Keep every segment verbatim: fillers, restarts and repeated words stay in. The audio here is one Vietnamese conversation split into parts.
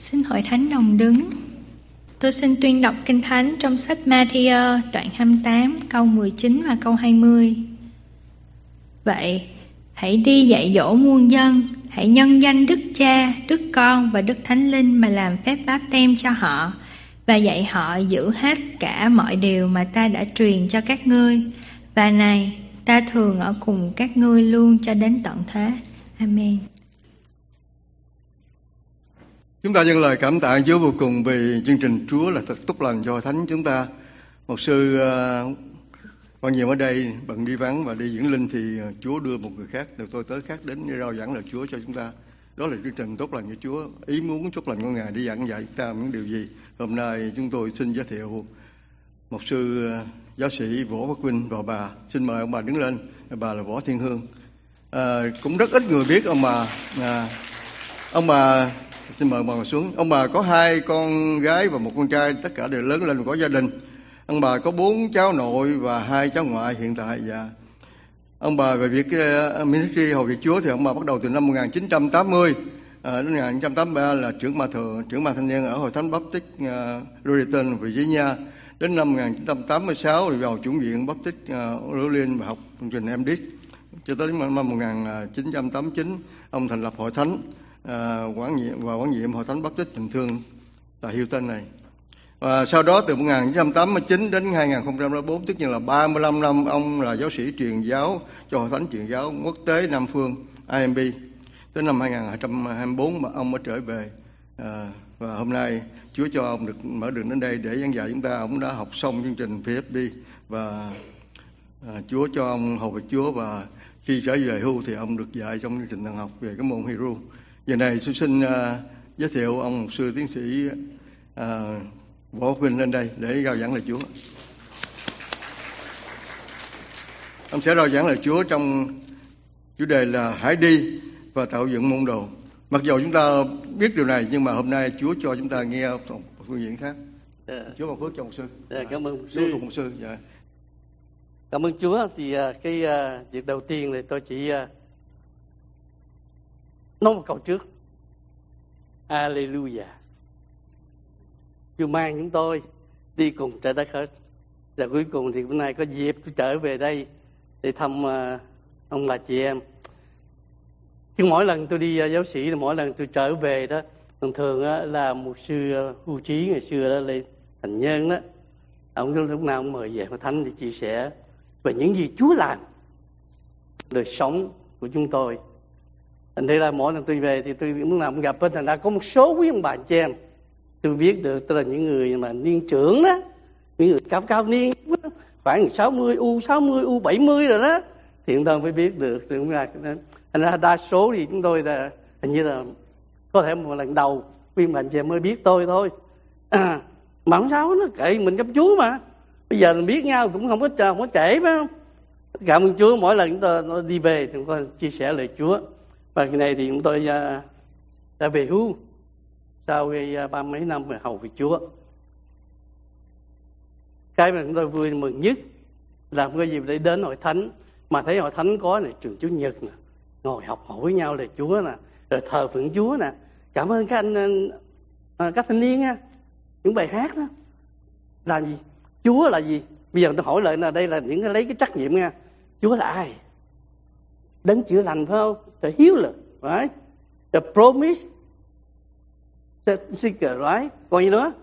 Xin hội thánh đồng đứng. Tôi xin tuyên đọc Kinh Thánh trong sách Ma-thi-ơ đoạn hai mươi tám câu mười chín và câu hai mươi. Vậy, hãy đi dạy dỗ muôn dân, hãy nhân danh Đức Cha, Đức Con và Đức Thánh Linh mà làm phép báp têm cho họ, và dạy họ giữ hết cả mọi điều mà ta đã truyền cho các ngươi. Và này, ta thường ở cùng các ngươi luôn cho đến tận thế. Amen. Chúng ta dâng lời cảm tạ Chúa vô cùng vì chương trình Chúa là thật tốt lành cho thánh chúng ta. Một sư uh, quan nhiệm ở đây bận đi vắng và đi diễn linh thì Chúa đưa một người khác, được tôi tới khác đến để rao giảng lời Chúa cho chúng ta. Đó là chương trình tốt lành của Chúa. Ý muốn tốt lành của Ngài đi giảng dạy chúng ta những điều gì. Hôm nay chúng tôi xin giới thiệu một sư uh, giáo sĩ Võ Bắc Vinh và bà. Xin mời ông bà đứng lên. Bà là Võ Thiên Hương. Uh, cũng rất ít người biết ông bà. Uh, ông bà Xin mời bà ngồi xuống. Ông bà có hai con gái và một con trai, tất cả đều lớn lên và có gia đình. Ông bà có bốn cháu nội và hai cháu ngoại hiện tại. Và ông bà về việc uh, ministry Hầu Việc Chúa thì ông bà bắt đầu từ năm một nghìn chín trăm tám mươi à, đến một nghìn chín trăm tám mươi ba là trưởng ma thừa, trưởng ma thanh niên ở Hội Thánh Baptist uh, Raritan, Virginia. Đến năm một nghìn chín trăm tám mươi sáu thì vào chủng viện Baptist uh, Berlin và học chương trình em đê. Cho tới năm một nghìn chín trăm tám mươi chín ông thành lập Hội Thánh À, quản nhiệm và quản nhiệm Hội Thánh Baptist Tình Thương tại Houston này. Và sau đó từ một nghìn chín trăm tám mươi chín đến hai nghìn không trăm lẻ bốn, tức là ba mươi lăm năm, ông là giáo sĩ truyền giáo cho Hội Thánh Truyền giáo Quốc tế Nam Phương I M B. Tới năm hai nghìn không trăm hai mươi bốn mà ông mới trở về. À, và hôm nay Chúa cho ông được mở đường đến đây để giảng dạy chúng ta. Ông đã học xong chương trình pê ép đê và à, Chúa cho ông hầu việc Chúa, và khi trở về hưu thì ông được dạy trong chương trình thần học về cái môn Hebrew. Giờ này tôi xin uh, giới thiệu ông mục sư tiến sĩ uh, Võ Vinh lên đây để rao giảng lời Chúa. Ông sẽ rao giảng lời Chúa trong chủ đề là hãy đi và tạo dựng môn đồ. Mặc dù chúng ta biết điều này nhưng mà hôm nay Chúa cho chúng ta nghe một phương diện khác. Yeah. Chúa ban phước cho mục sư. Yeah, cảm ơn mục sư. Chúa mục sư. Dạ. Cảm ơn Chúa. Thì uh, cái uh, việc đầu tiên thì tôi chỉ uh, nói một câu trước. Alleluia. Chúa mang chúng tôi đi cùng trái đất hết. Và cuối cùng thì hôm nay có dịp tôi trở về đây để thăm uh, ông bà chị em. Chứ mỗi lần tôi đi uh, giáo sĩ là mỗi lần tôi trở về đó, thường thường uh, là một sư uh, hưu trí ngày xưa đó lên thành nhân đó, ông lúc nào cũng mời về Hội Thánh để chia sẻ về những gì Chúa làm đời sống của chúng tôi. Thành thế là mỗi lần tôi về thì tôi lúc nào cũng gặp, thành ra có một số quý ông bà chị em tôi biết được, tức là những người mà niên trưởng đó, những người cao cao niên khoảng sáu mươi, U sáu mươi, U bảy mươi rồi đó, thì chúng ta phải biết được. Thành ra đa số thì chúng tôi là hình như là có thể một lần đầu quý ông bà chị em mới biết tôi thôi. À, mà không sao, nó kệ mình gặp Chúa mà. Bây giờ mình biết nhau cũng không có không có trễ, phải không? Cảm ơn Chúa, mỗi lần chúng ta đi về thì chúng ta chia sẻ lời Chúa. Và cái này thì chúng tôi uh, đã về hưu sau cái uh, ba mấy năm về hầu việc Chúa. Cái mà chúng tôi vui mừng nhất là một cái dịp để đến Hội Thánh, mà thấy Hội Thánh có này trường Chủ nhật nè, ngồi học hỏi với nhau lời Chúa nè, rồi thờ phượng Chúa nè. Cảm ơn các anh uh, các thanh niên nha, những bài hát đó là gì? Chúa là gì? Bây giờ tôi hỏi lại là đây là những cái lấy cái trách nhiệm nha. Chúa là ai? Đấng chữa lành, phải không? The healer, right? The promise seeker, right? Còn gì nữa?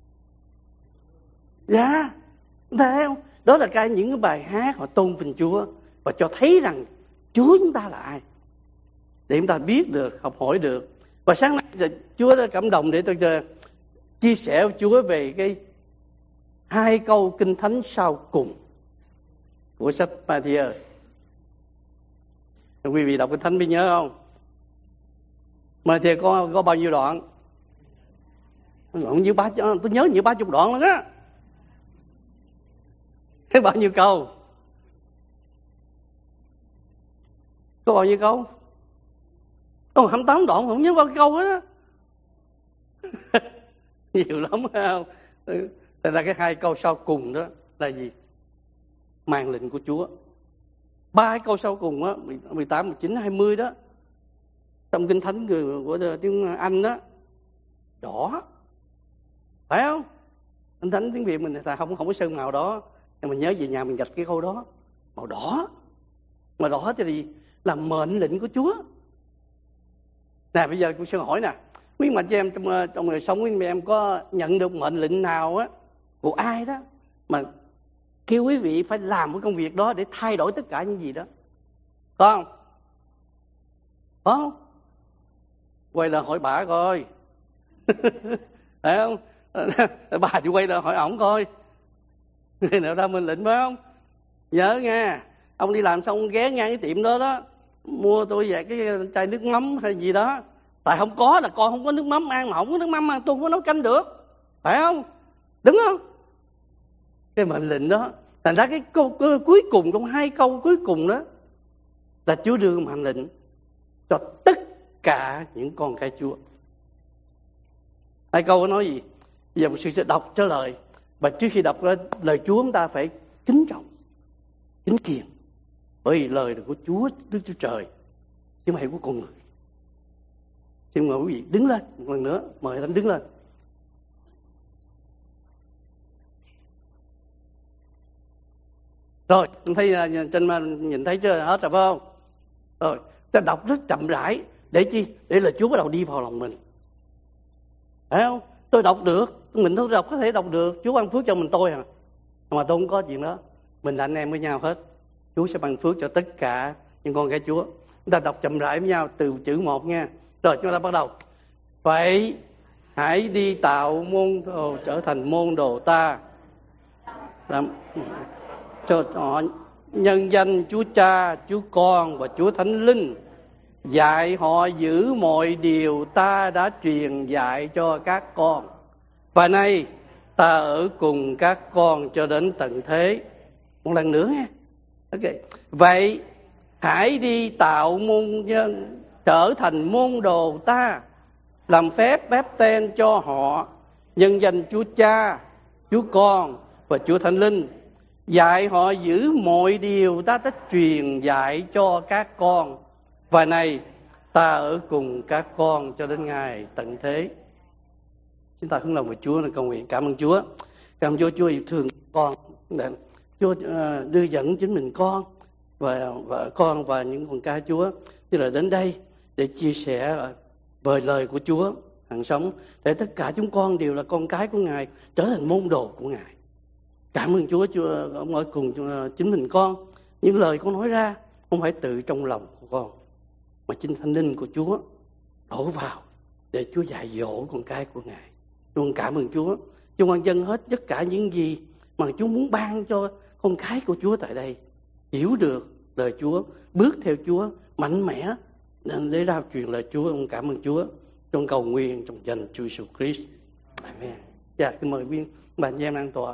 Dạ, yeah. Thấy không? Đó là cái những cái bài hát họ tôn vinh Chúa và cho thấy rằng Chúa chúng ta là ai, để chúng ta biết được, học hỏi được. Và sáng nay Chúa đã cảm động để tôi chia sẻ với Chúa về cái hai câu kinh thánh sau cùng của sách Ma-thi-ơ. Quý vị đọc kinh thánh biết nhớ không? Ma-thi-ơ có có bao nhiêu đoạn? Như ba, tôi nhớ như ba chục đoạn luôn á. Thế bao nhiêu câu? Có bao nhiêu câu? Có hai mươi tám đoạn, không nhớ bao nhiêu câu hết á. Nhiều lắm không? Thế là cái hai câu sau cùng đó là gì? Mạng lệnh của Chúa. Ba cái câu sau cùng á, mười tám, mười chín, hai mươi đó, trong kinh thánh của tiếng Anh đó, đỏ, phải không? Anh Thánh tiếng Việt mình là không không có sơn màu đó, nhưng mà nhớ về nhà mình gạch cái câu đó, màu đỏ. Màu đỏ thì là mệnh lệnh của Chúa. Nè bây giờ tôi sẽ hỏi nè, quý mà chị em trong, trong đời sống quý em có nhận được mệnh lệnh nào á của ai đó mà kêu quý vị phải làm cái công việc đó để thay đổi tất cả những gì đó, có không? Có không? Quay lại hỏi bà coi. Phải không? Bà chỉ quay lại hỏi ổng coi. Người nào ra mệnh lệnh phải không? Nhớ nha, ông đi làm xong ghé ngang cái tiệm đó đó, mua tôi về cái chai nước mắm hay gì đó. Tại không có là con không có nước mắm ăn, mà không có nước mắm ăn tôi không có nấu canh được. Phải không? Đúng không? Cái mệnh lệnh đó, thành ra cái câu, câu cuối cùng, trong hai câu cuối cùng đó là Chúa đưa mệnh lệnh cho tất cả những con cái Chúa. Hai câu nói gì? Bây giờ một sư sẽ đọc cho lời. Và trước khi đọc lời Chúa chúng ta phải kính trọng, kính kiền, bởi vì lời là của Chúa, Đức Chúa Trời, chứ không phải của con người. Xin mời quý vị đứng lên một lần nữa, mời anh đứng lên. Rồi, anh thấy trên màn nhìn thấy chưa hết rồi phải không? Rồi, ta đọc rất chậm rãi để chi? Để là Chúa bắt đầu đi vào lòng mình. Phải không? Tôi đọc được, mình tôi đọc có thể đọc được, Chúa ban phước cho mình tôi à. Mà tôi không có chuyện đó. Mình là anh em với nhau hết. Chúa sẽ ban phước cho tất cả những con cái Chúa. Chúng ta đọc chậm rãi với nhau từ chữ một nha. Rồi chúng ta bắt đầu. Vậy hãy đi tạo môn đồ trở thành môn đồ ta, làm cho họ nhân danh Chúa Cha, Chúa Con và Chúa Thánh Linh, dạy họ giữ mọi điều ta đã truyền dạy cho các con. Và nay ta ở cùng các con cho đến tận thế. Một lần nữa nha. Ok. Vậy hãy đi tạo môn nhân trở thành môn đồ ta, làm phép báp tên cho họ, nhân danh Chúa Cha, Chúa Con và Chúa Thánh Linh, dạy họ giữ mọi điều ta đã truyền dạy cho các con. Và này ta ở cùng các con cho đến ngày tận thế. Chúng ta hướng lòng về Chúa là cầu nguyện. Cảm ơn Chúa, cảm ơn Chúa, Chúa yêu thương con, Chúa đưa dẫn chính mình con và, và con và những con cái Chúa như là đến đây để chia sẻ về lời của Chúa hằng sống, để tất cả chúng con đều là con cái của Ngài, trở thành môn đồ của Ngài. Cảm ơn Chúa, Chúa ông ở cùng chính mình con. Những lời con nói ra không phải tự trong lòng của con, mà chính Thánh Linh của Chúa đổ vào để Chúa dạy dỗ con cái của Ngài. Luôn cảm ơn Chúa. Chúa quan dân hết tất cả những gì mà Chúa muốn ban cho con cái của Chúa tại đây, hiểu được lời Chúa, bước theo Chúa mạnh mẽ để rao truyền lời Chúa. Ông cảm ơn Chúa trong cầu nguyện trong danh Chúa Jesus Christ. Amen. Dạ, xin mời viên bạn em an tọa.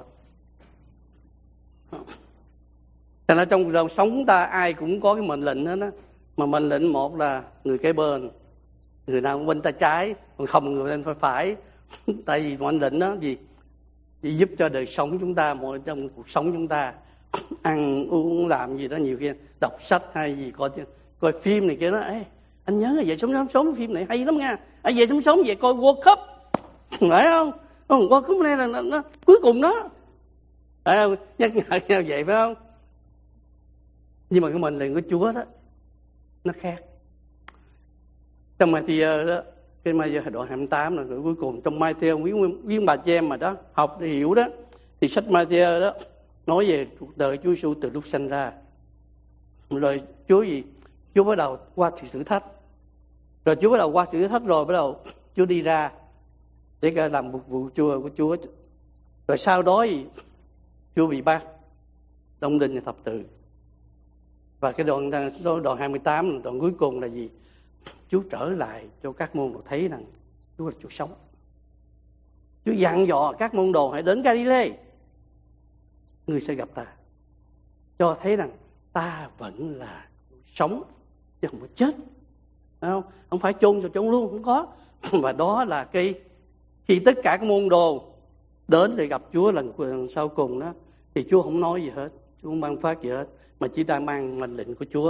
Thành ra trong cuộc sống chúng ta ai cũng có cái mệnh lệnh hết á. Mà mệnh lệnh một là người kế bên, người nào cũng bên tay trái, còn không người bên phải phải. Tại vì mệnh lệnh đó gì? Chỉ giúp cho đời sống chúng ta, mọi trong cuộc sống chúng ta ăn uống làm gì đó, nhiều khi đọc sách hay gì, coi coi phim này kia đó. Ê, anh nhớ là về sống sống sống phim này hay lắm nha. Anh về sống sống về coi World Cup, phải không? World Cup này là nó, nó cuối cùng đó, phải không? Nhắc nhở nhau vậy phải không? Nhưng mà cái mệnh lệnh của Chúa đó nó khác. Trong Matthew đó, cái Matthew đoạn hai mươi tám là cuối cùng. Trong Matthew quý quý bà chị em mà đó học để hiểu đó, thì sách Matthew đó nói về cuộc đời Chúa Giêsu từ lúc sanh ra. Rồi Chúa gì? Chúa bắt đầu qua thử thách. Rồi Chúa bắt đầu qua thử thách rồi bắt đầu Chúa đi ra để cả làm một vụ chùa của Chúa. Rồi sau đó gì? Chúa bị bắt, đóng đinh và thập tự. Và cái đoạn đoạn hai mươi tám, đoạn cuối cùng là gì? Chúa trở lại cho các môn đồ thấy rằng Chúa là Chúa sống. Chúa dặn dò các môn đồ hãy đến Galilee, người sẽ gặp ta, cho thấy rằng ta vẫn là sống chứ không có chết. Không, không phải chôn rồi chôn luôn, không có. Và đó là cái khi tất cả các môn đồ đến để gặp Chúa lần sau cùng đó, thì Chúa không nói gì hết, Chúa không ban phát gì hết, mà chỉ đang mang mệnh lệnh của Chúa.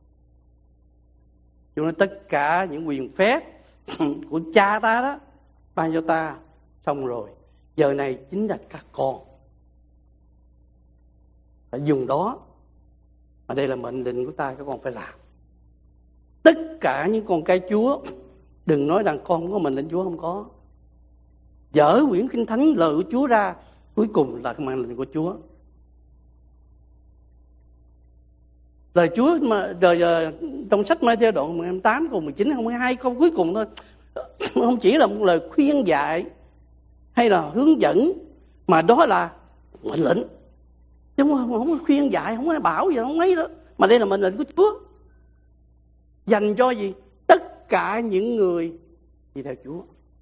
Chúa nói tất cả những quyền phép của Cha ta đó ban cho ta, xong rồi giờ này chính là các con phải dùng đó, mà đây là mệnh lệnh của ta, các con phải làm. Tất cả những con cái Chúa, đừng nói rằng con không có mệnh lệnh Chúa, không có. Dở quyển Kinh Thánh lời của Chúa ra, cuối cùng là cái mệnh lệnh của Chúa. Lời Chúa mà rồi trong sách Ma-thi-ơ đoạn mười tám câu mười chín không hai câu cuối cùng thôi, không chỉ là một lời khuyên dạy hay là hướng dẫn, mà đó là mệnh lệnh. Chứ không, không có khuyên dạy, không có bảo gì, không mấy đó, mà đây là mệnh lệnh của Chúa dành cho gì? Tất cả những người đi theo Chúa.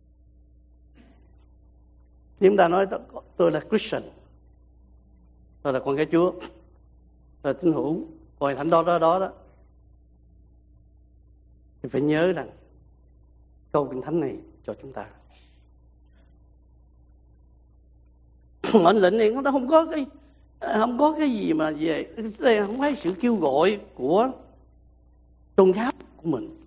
Chúng ta nói tôi là Christian, tôi là con cái Chúa, tôi là tín hữu, Hội Thánh đó đó đó đó, thì phải nhớ rằng câu Kinh Thánh này cho chúng ta. Mệnh lệnh này nó không có cái không có cái gì mà về đây, không phải sự kêu gọi của tôn giáo của mình,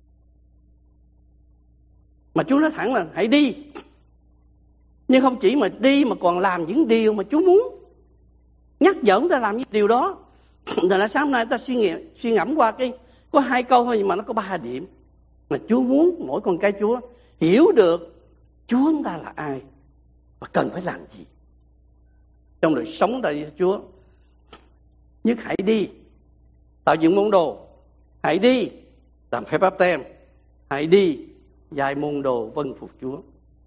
mà Chúa nói thẳng là hãy đi. Nhưng không chỉ mà đi mà còn làm những điều mà Chúa muốn, nhắc nhở chúng ta làm những điều đó. Thành ra sáng hôm nay ta suy nghiệm suy ngẫm qua cái có hai câu thôi, nhưng mà nó có ba điểm mà Chúa muốn mỗi con cái Chúa hiểu được Chúa chúng ta là ai và cần phải làm gì trong đời sống tại Chúa. Nhất, hãy đi tạo dựng môn đồ, hãy đi làm phép báp têm, hãy đi dạy môn đồ vâng phục Chúa.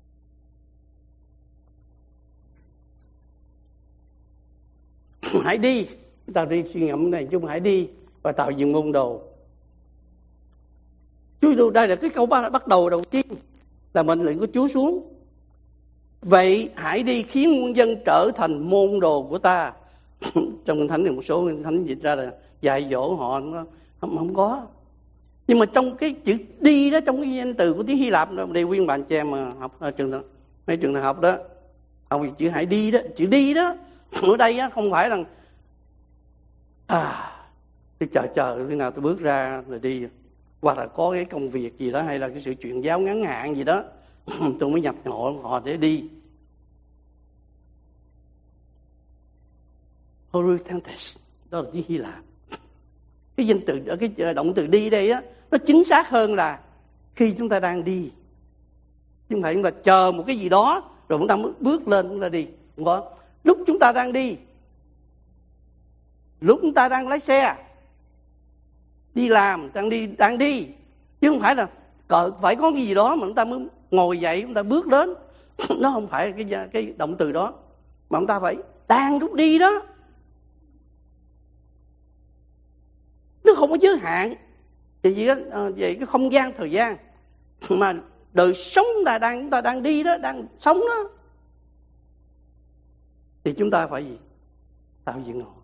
Hãy đi, chúng ta đi suy ngẫm này, chúng hãy đi và tạo dựng môn đồ. Chúa đây là cái câu bắt đầu đầu tiên là mệnh lệnh của Chúa xuống. Vậy hãy đi khiến muôn dân trở thành môn đồ của ta. Trong Kinh Thánh thì một số Kinh Thánh dịch ra là dạy dỗ họ, không, không có. Nhưng mà trong cái chữ đi đó, trong cái danh từ của tiếng Hy Lạp đó, đây nguyên bạn chị em mà học ở trường mấy trường đại học đó, học chữ hãy đi đó, chữ đi đó ở đây á, không phải là à tôi chờ chờ khi nào tôi bước ra rồi đi, hoặc là có cái công việc gì đó, hay là cái sự truyền giáo ngắn hạn gì đó tôi mới nhập họ họ để đi. Horizontes, đó là tiếng Hy Lạp. Cái danh từ ở cái động từ đi đây á, nó chính xác hơn là khi chúng ta đang đi, chứ không phải chúng ta chờ một cái gì đó rồi chúng ta mới bước lên chúng ta đi. Không có. Lúc chúng ta đang đi, lúc chúng ta đang lái xe, đi làm, đang đi đang đi, chứ không phải là cờ phải có cái gì đó mà chúng ta mới ngồi dậy chúng ta bước đến. Nó không phải cái cái động từ đó, mà chúng ta phải đang lúc đi đó. Nó không có giới hạn về gì đó, về cái không gian thời gian, mà đời sống chúng ta đang chúng ta đang đi đó, đang sống đó, thì chúng ta phải gì? Tạo dựng họ.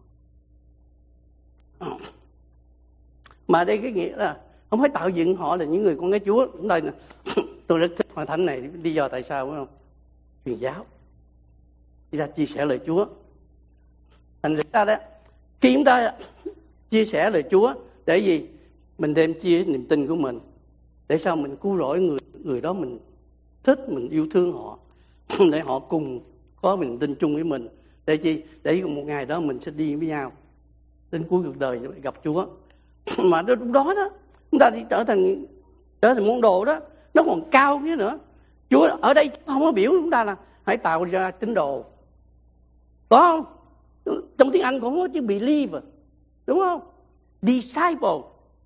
Mà đây cái nghĩa là không phải tạo dựng họ là những người con cái Chúa. Chúng ta tôi rất thích Hội Thánh này, lý do tại sao phải không? Truyền giáo, đi ra chia sẻ lời Chúa. Thành ra đó, khi chúng ta chia sẻ lời Chúa để gì? Mình đem chia niềm tin của mình, để sao mình cứu rỗi người người đó mình thích, mình yêu thương họ, để họ cùng có niềm tin chung với mình. Để chi? Để một ngày đó mình sẽ đi với nhau đến cuối cuộc đời gặp Chúa. Mà lúc đó đó chúng ta đi trở thành trở thành môn đồ đó, nó còn cao cái nữa. Chúa ở đây không có biểu chúng ta là hãy tạo ra tín đồ, có không? Trong tiếng Anh cũng có chữ believer, đúng không? Disciple.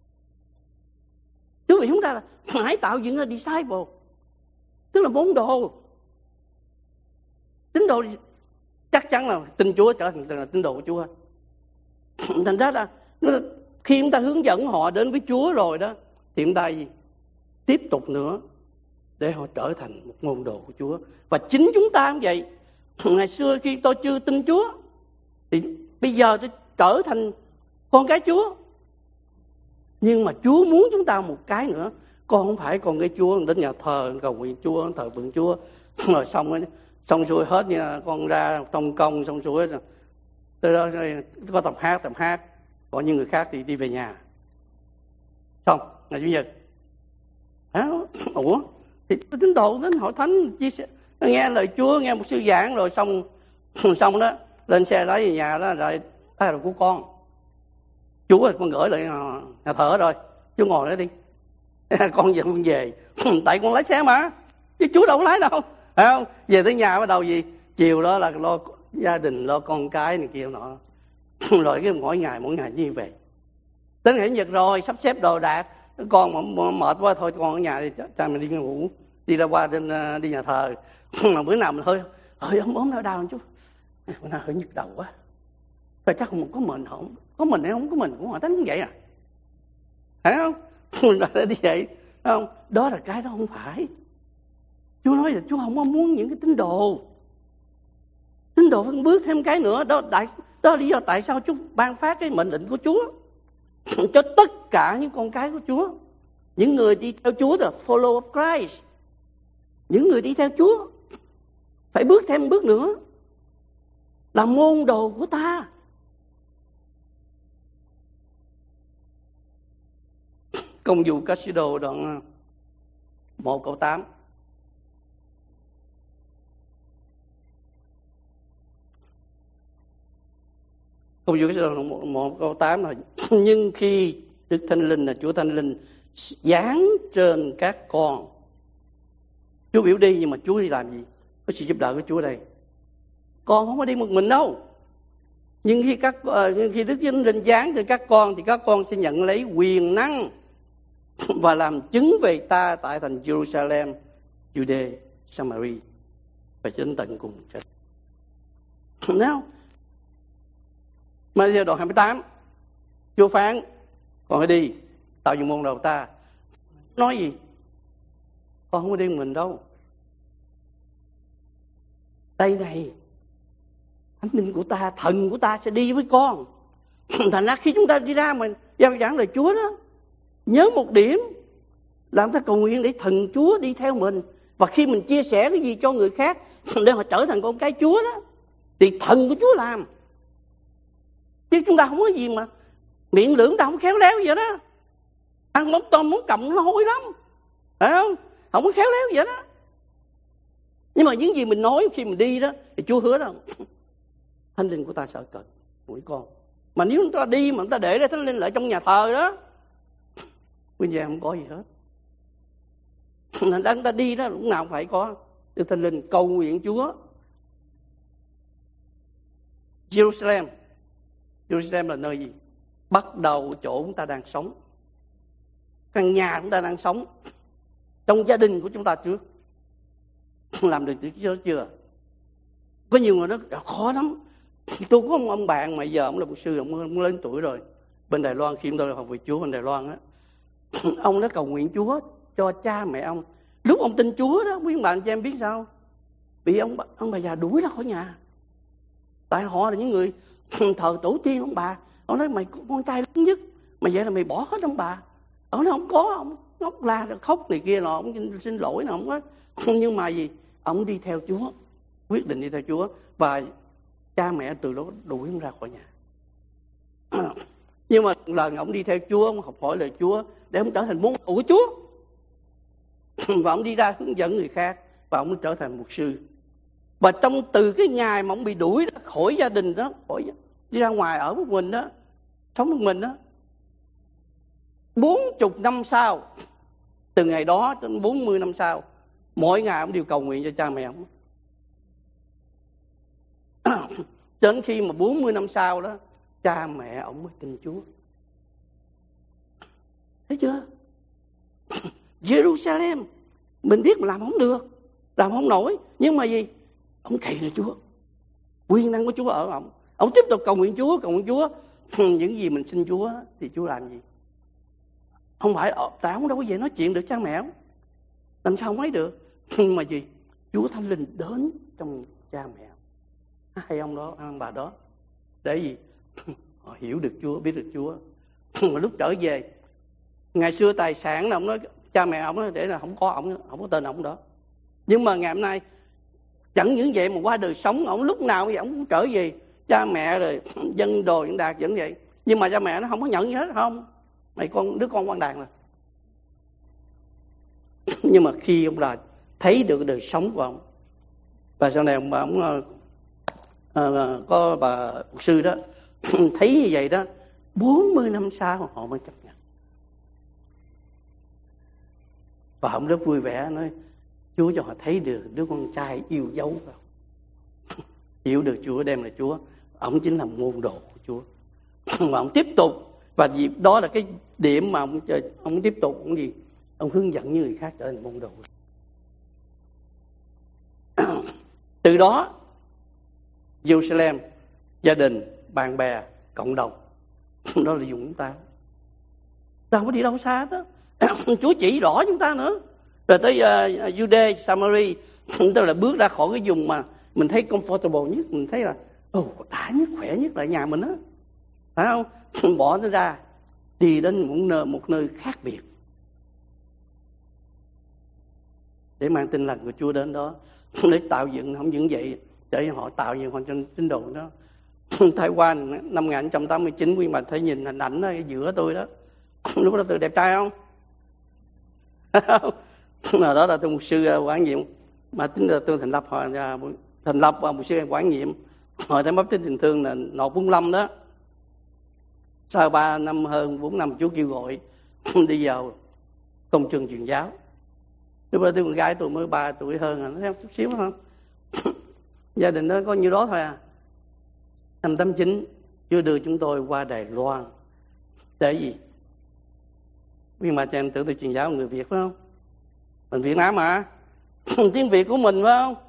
Chúa biểu chúng ta là hãy tạo dựng ra disciple, tức là môn đồ. Tín đồ chắc chắn là tin Chúa trở thành tín đồ của Chúa. Thành ra là khi chúng ta hướng dẫn họ đến với Chúa rồi đó, thì chúng ta gì? Tiếp tục nữa để họ trở thành một môn đồ của Chúa. Và chính chúng ta cũng vậy. Ngày xưa khi tôi chưa tin Chúa, thì bây giờ tôi trở thành con cái Chúa. Nhưng mà Chúa muốn chúng ta một cái nữa. Con không phải con cái Chúa đến nhà thờ cầu nguyện Chúa, thờ phượng Chúa, rồi xong rồi xong xuôi hết nha, con ra tông công xong xuôi rồi. Tới đó có tập hát tập hát, còn những người khác thì đi về nhà. Xong ngày Chủ nhật. À, ủa Thì tín đồ đến hội thánh chia sẻ, nghe lời Chúa, nghe một sư giảng rồi xong xong đó lên xe lái về nhà đó, rồi đây là của con. Chú ơi, con gửi lại nhà thờ rồi, chú ngồi đó đi. Con về con về, tại con lái xe mà, chứ chú đâu có lái đâu, phải không? Về tới nhà bắt đầu gì, chiều đó là lo gia đình, lo con cái này kia nọ. Rồi cái mỗi ngày mỗi ngày như vậy. Đến ngày Nhật rồi sắp xếp đồ đạc, con mà mệt quá thôi con ở nhà đi, cha mình đi ngủ, đi ra qua đi, đi nhà thờ. Mà bữa nào mình hơi hơi ốm ốm đau đau một chút, bữa nào hơi nhức đầu quá, thôi chắc không có mình không có mình hay không có mình cũng họ tính cũng vậy à, phải không? Rồi đi vậy không? Đó là cái đó không phải. Chúa nói là Chúa không có muốn những cái tín đồ tín đồ phải bước thêm cái nữa. Đó đại đó là lý do tại sao Chúa ban phát cái mệnh lệnh của Chúa cho tất cả những con cái của Chúa, những người đi theo Chúa là follow of Christ, những người đi theo Chúa phải bước thêm bước nữa, là môn đồ của ta. Công vụ Casido đoạn một câu tám. Công vụ Casido đoạn một, một câu tám là nhưng khi Đức Thánh Linh là Chúa Thánh Linh giáng trên các con. Chúa biểu đi nhưng mà Chúa đi làm gì? Có sự giúp đỡ của Chúa đây. Con không có đi một mình đâu. Nhưng khi các nhưng khi Đức Thánh Linh giáng trên các con thì các con sẽ nhận lấy quyền năng và làm chứng về ta tại thành Jerusalem, Jude, Samari và đến tận cùng trời. Nào, Matthew đoạn hai mươi tám, Chúa phán con hãy đi tạo dựng môn đồ ta. Nói gì? Con không có đi mình đâu. Đây này, Thánh Linh của ta, thần của ta sẽ đi với con. Thành ra khi chúng ta đi ra mình giao giảng lời Chúa đó, nhớ một điểm là chúng ta cầu nguyện để thần Chúa đi theo mình. Và khi mình chia sẻ cái gì cho người khác để họ trở thành con cái Chúa đó, thì thần của Chúa làm. Chứ chúng ta không có gì mà miệng lưỡng ta không khéo léo vậy đó. Ăn món tôm món cọng nó hôi lắm, phải không? Không có khéo léo vậy đó. Nhưng mà những gì mình nói khi mình đi đó thì Chúa hứa rằng Thánh Linh của ta sợ cần mỗi con. Mà nếu chúng ta đi mà chúng ta để Thánh Linh lại trong nhà thờ đó, nguyên gia không có gì hết. Nên chúng ta đi đó lúc nào phải có Đức Thánh Linh, cầu nguyện Chúa. Jerusalem, Jerusalem là nơi gì? Bắt đầu chỗ chúng ta đang sống, căn nhà chúng ta đang sống, trong gia đình của chúng ta trước. Làm được chứ chưa? Có nhiều người nói khó lắm. Tôi có một ông bạn mà giờ ông là mục sư, ông lớn tuổi rồi, bên Đài Loan. Khi tôi học về Chúa bên Đài Loan á, ông đã cầu nguyện Chúa cho cha mẹ ông. Lúc ông tin Chúa đó, quý bạn cho em biết sao? Bị ông ông bà già đuổi ra khỏi nhà. Tại họ là những người thờ tổ tiên ông bà. Ông nói mày con trai lớn nhất, mà vậy là mày bỏ hết ông bà. Ông nói không có, ông ngốc la khóc này kia nọ, ông xin lỗi nè, ông nói nhưng mà gì? Ông đi theo Chúa, quyết định đi theo Chúa, và cha mẹ từ đó đuổi ông ra khỏi nhà. Nhưng mà lần ông đi theo Chúa, ông học hỏi lời Chúa để ông trở thành môn đồ của Chúa. Và ông đi ra hướng dẫn người khác, và ông trở thành mục sư. Và trong từ cái ngày mà ông bị đuổi ra khỏi gia đình đó, khỏi đi ra ngoài ở một mình đó, sống một mình đó, bốn chục năm sau, từ ngày đó đến bốn mươi năm sau, mỗi ngày ông đều cầu nguyện cho cha mẹ ông. Đến khi mà bốn mươi năm sau đó, cha mẹ ông mới tin Chúa. Thấy chưa? Jerusalem, mình biết mà làm không được, làm không nổi, nhưng mà gì? Ông cậy là Chúa, quyền năng của Chúa ở ông. Ông tiếp tục cầu nguyện Chúa, cầu nguyện Chúa. Những gì mình xin Chúa thì Chúa làm gì? Không phải tại ông đâu có về nói chuyện được cha mẹ ông, làm sao không ấy được? Nhưng mà gì? Chúa Thánh Linh đến trong cha mẹ hai ông đó, ông bà đó, để gì? Họ hiểu được Chúa, biết được Chúa. Mà lúc trở về, ngày xưa tài sản là ông nói, cha mẹ ông nói để là không có ông, không có tên ông đó. Nhưng mà ngày hôm nay chẳng những vậy mà qua đời sống, ông lúc nào vậy ông cũng trở về cha mẹ rồi dân đồ dân đạt vẫn vậy. Nhưng mà cha mẹ nó không có nhận gì hết. Không, mày con đứa con quan đàn rồi. Nhưng mà khi ông là thấy được đời sống của ông. Và sau này ông, ông uh, có bà mục sư đó thấy như vậy đó, bốn mươi năm sau họ mới chấp nhận. Và ông rất vui vẻ nói Chúa cho họ thấy được đứa con trai yêu dấu vào, hiểu được Chúa đem là Chúa. Ông chính là môn đồ của Chúa. Và ông tiếp tục, và dịp đó là cái điểm mà ông ông tiếp tục ông gì? Ông hướng dẫn những người khác trở thành môn đồ. Từ đó Jerusalem, gia đình, bạn bè, cộng đồng, đó là dùng chúng ta. Ta không có đi đâu xa đó. Chúa chỉ rõ chúng ta nữa. Rồi tới uh, Jude, Samari, chúng ta là bước ra khỏi cái vùng mà mình thấy comfortable nhất, mình thấy là oh, đã nhất, khỏe nhất là nhà mình á, phải không? Bỏ nó ra, đi đến một nơi, một nơi khác biệt để mang tin lành của Chúa đến đó, để tạo dựng. Không những vậy, để họ tạo dựng họ trên tín đồ đó. Thái Quan năm một nghìn chín trăm tám mươi chín, quý bà thấy nhìn hình ảnh đó giữa tôi đó, lúc đó tôi đẹp trai không? Mà đó là tôi mục sư quản nhiệm, mà tính là tôi thành lập họ thành lập mục sư quản nhiệm hội thánh báp tít Tình Thương là nọ bốn lăm đó. Sau ba năm hơn bốn năm Chúa kêu gọi đi vào công trường truyền giáo. Lúc đó tôi con gái tôi mới ba tuổi hơn, nó thêm chút xíu không? Gia đình đó có nhiêu đó thôi à. Năm tám chín Chúa đưa chúng tôi qua Đài Loan. Để gì? Nhưng mà cho em tưởng tôi truyền giáo người Việt phải không? Mình Việt Nam mà. Tiếng Việt của mình phải không?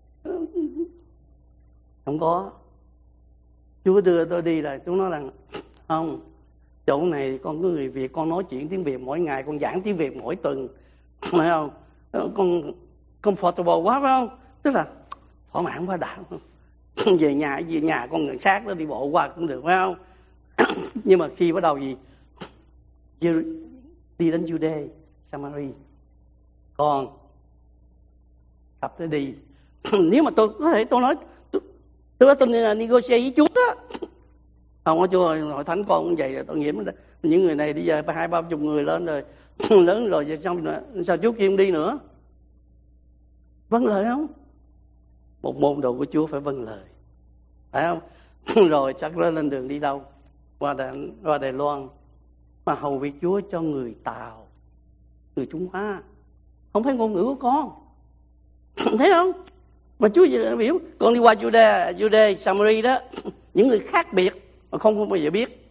Không có. Chúa đưa tôi đi là chúng nói rằng không, chỗ này con có người Việt, con nói chuyện tiếng Việt mỗi ngày, con giảng tiếng Việt mỗi tuần, phải không? Con comfortable quá phải không? Tức là thỏa mãn quá đã. Về nhà về nhà con gần sát đó đi bộ qua cũng được phải không? Nhưng mà khi bắt đầu gì đi đến Jude, Samari, con cặp tới đi. Nếu mà tôi có thể tôi nói tôi, tôi đã tôi negotiate với Chúa đó. Không có Chúa hội thánh con cũng vậy, tôi nghĩ những người này đi về hai ba chục người lên rồi lớn rồi xong sao Chúa kia không đi nữa? Vâng lời không? Một môn đồ của Chúa phải vâng lời, phải không? Rồi chắc nó lên đường đi đâu? Qua Đài, qua Đài Loan mà hầu việc Chúa cho người Tàu, người Trung Hoa, không phải ngôn ngữ của con, thấy không? Mà Chúa biểu con đi qua Jude, Jude, Samari đó, những người khác biệt mà không không bao giờ biết.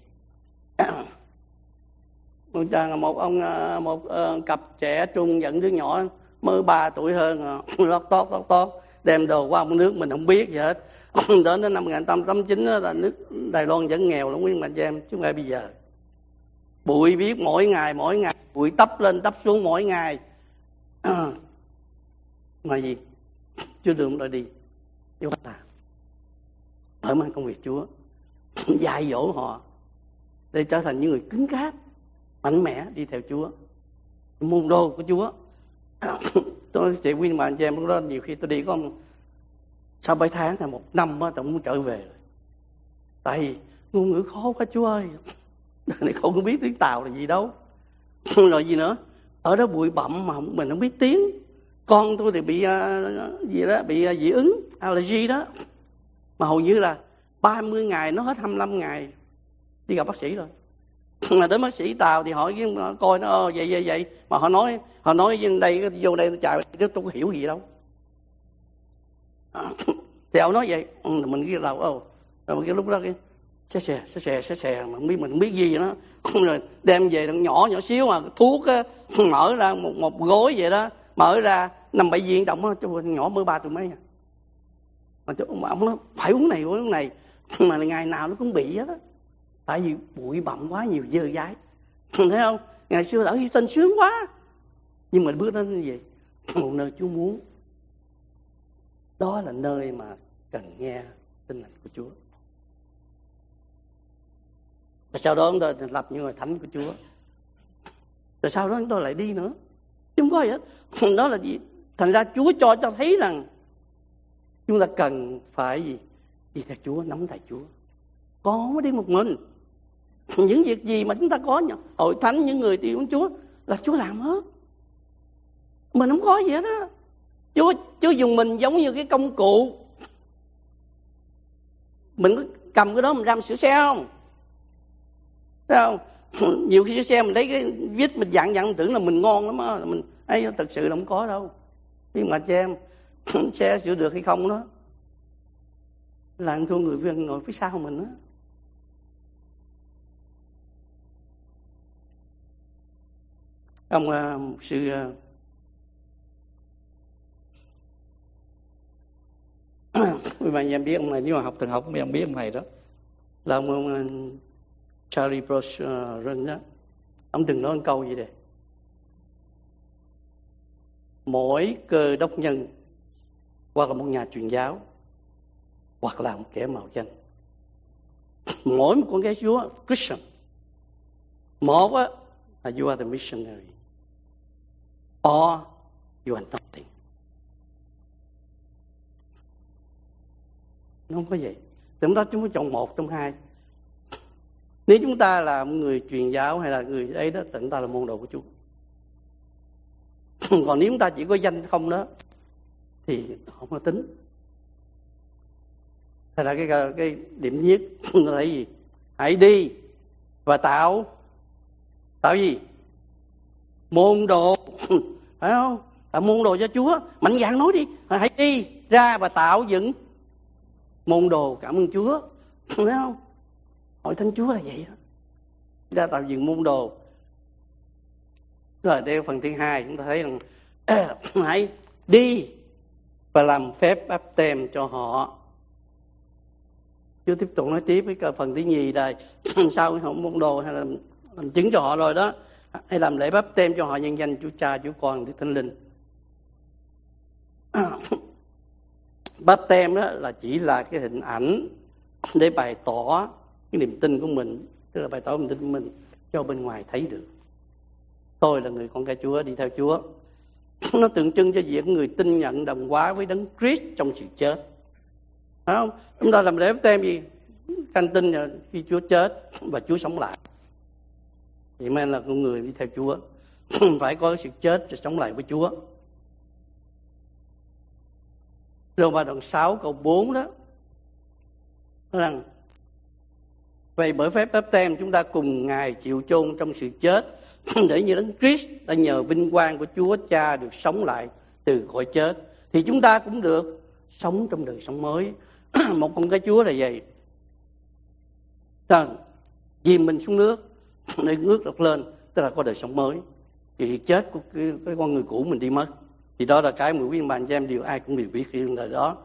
Một ông một cặp trẻ trung dẫn đứa nhỏ mới ba tuổi hơn, lót tót lót tót đem đồ qua một nước mình không biết gì hết. Đến đến năm một nghìn tám trăm tám mươi chín đó, là nước Đài Loan vẫn nghèo lắm quý anh chị em, chứ không phải bây giờ. Bụi viết mỗi ngày mỗi ngày, bụi tấp lên tấp xuống mỗi ngày. À, mà gì? Chưa đường rồi đi, đi bắt ta, mở mang công việc Chúa, dạy dỗ họ để trở thành những người cứng cáp, mạnh mẽ đi theo Chúa, môn đồ của Chúa. Tôi chị Quyên mà anh chị em lúc đó nhiều khi tôi đi có sau bảy tháng hay một năm á tôi muốn trở về rồi. Tại vì ngôn ngữ khó quá Chúa ơi, này không có biết tiếng Tàu là gì đâu. Rồi gì nữa, ở đó bụi bặm mà mình không biết tiếng. Con tôi thì bị uh, gì đó, bị uh, dị ứng, allergy đó. Mà hầu như là ba mươi ngày nó hết hai mươi lăm ngày đi gặp bác sĩ rồi. Mà đến bác sĩ Tàu thì hỏi coi nó oh, vậy vậy vậy mà họ nói họ nói trên đây vô đây nó chạy tôi không hiểu gì đâu. À, thì ông nói vậy mình ghi đầu ô rồi cái lúc đó cái xe xè xe xè xe xè mà không biết mình không biết gì vậy đó. Rồi đem về thằng nhỏ nhỏ xíu mà thuốc á, mở ra một một gối vậy đó, mở ra năm bảy viên đồng á, thằng nhỏ mới ba tuổi mấy à. Mà ông nói phải uống này uống này mà ngày nào nó cũng bị hết á. Tại vì bụi bặm quá nhiều dơ dái. Thấy không? Ngày xưa ở Houston sướng quá. Nhưng mà bước đến như vậy, một nơi Chúa muốn. Đó là nơi mà cần nghe tin lành của Chúa. Và sau đó chúng tôi thành lập những hội thánh của Chúa. Rồi sau đó chúng tôi lại đi nữa. Chứ không có gì hết. Đó là gì? Thành ra Chúa cho cho thấy rằng chúng ta cần phải gì? Đi theo Chúa, nắm tay Chúa. Con không có đi một mình. Những việc gì mà chúng ta có hội thánh, những người đi của Chúa là Chúa làm hết. Mình không có gì hết á. Chúa Chúa dùng mình giống như cái công cụ. Mình có cầm cái đó mình ra sửa xe không? Thấy không? Nhiều khi sửa xe mình lấy cái vít mình dặn dặn tưởng là mình ngon lắm á, mình ấy thật sự là không có đâu. Nhưng mà cho em xe sửa được hay không đó là anh thua người viên ngồi phía sau mình đó. Ông uh, sự uh, mà em biết ông này, nếu mà học thần học em biết ông này đó là ông, ông uh, Charlie Bruce uh, Run đó. Ông từng nói một câu gì đây: mỗi cơ đốc nhân hoặc là một nhà truyền giáo hoặc là một kẻ mạo danh, mỗi một con cái Chúa Christian, một á là you are the missionary or you are nothing. Nó không có vậy. Chúng ta chúng ta chọn một trong hai. Nếu chúng ta là một người truyền giáo hay là người ấy đó, thì chúng ta là môn đồ của Chúa. Còn nếu chúng ta chỉ có danh không đó thì không có tính. Thật ra cái, cái điểm nhất là gì? Hãy đi và tạo tạo gì? Môn đồ. Phải không? Tạo môn đồ cho Chúa. Mạnh dạn nói đi. Hãy đi ra và tạo dựng môn đồ. Cảm ơn Chúa. Phải không? Hội Thánh Chúa là vậy đó. Ra tạo dựng môn đồ. Rồi đây phần thứ hai chúng ta thấy rằng hãy đi và làm phép báp têm cho họ. Chúa tiếp tục nói tiếp với phần thứ nhì đây. Sau cái môn đồ hay là làm chứng cho họ rồi đó, hay làm lễ báp têm cho họ nhân danh Chúa Cha, Chúa Con, Đức Thánh Linh. Báp têm đó là chỉ là cái hình ảnh để bày tỏ cái niềm tin của mình, tức là bày tỏ niềm tin của mình cho bên ngoài thấy được. Tôi là người con cái Chúa, đi theo Chúa. Nó tượng trưng cho việc người tin nhận đồng hóa với Đấng Christ trong sự chết. Phải không? Chúng ta làm lễ báp têm gì? Canh tin là khi Chúa chết và Chúa sống lại. Vậy nên là con người đi theo Chúa phải có sự chết và sống lại với Chúa. Roma đoạn sáu câu bốn đó nói rằng: vậy bởi phép báp têm chúng ta cùng Ngài chịu chôn trong sự chết, để như Đấng Christ đã nhờ vinh quang của Chúa Cha được sống lại từ cõi chết, thì chúng ta cũng được sống trong đời sống mới. Một con cái Chúa là vậy. Rồi, dìm mình xuống nước để ngước được lên, tức là có đời sống mới. Thì chết của cái, cái con người cũ mình đi mất. Thì đó là cái mà quý bạn cho em điều ai cũng đều biết khi đời đó.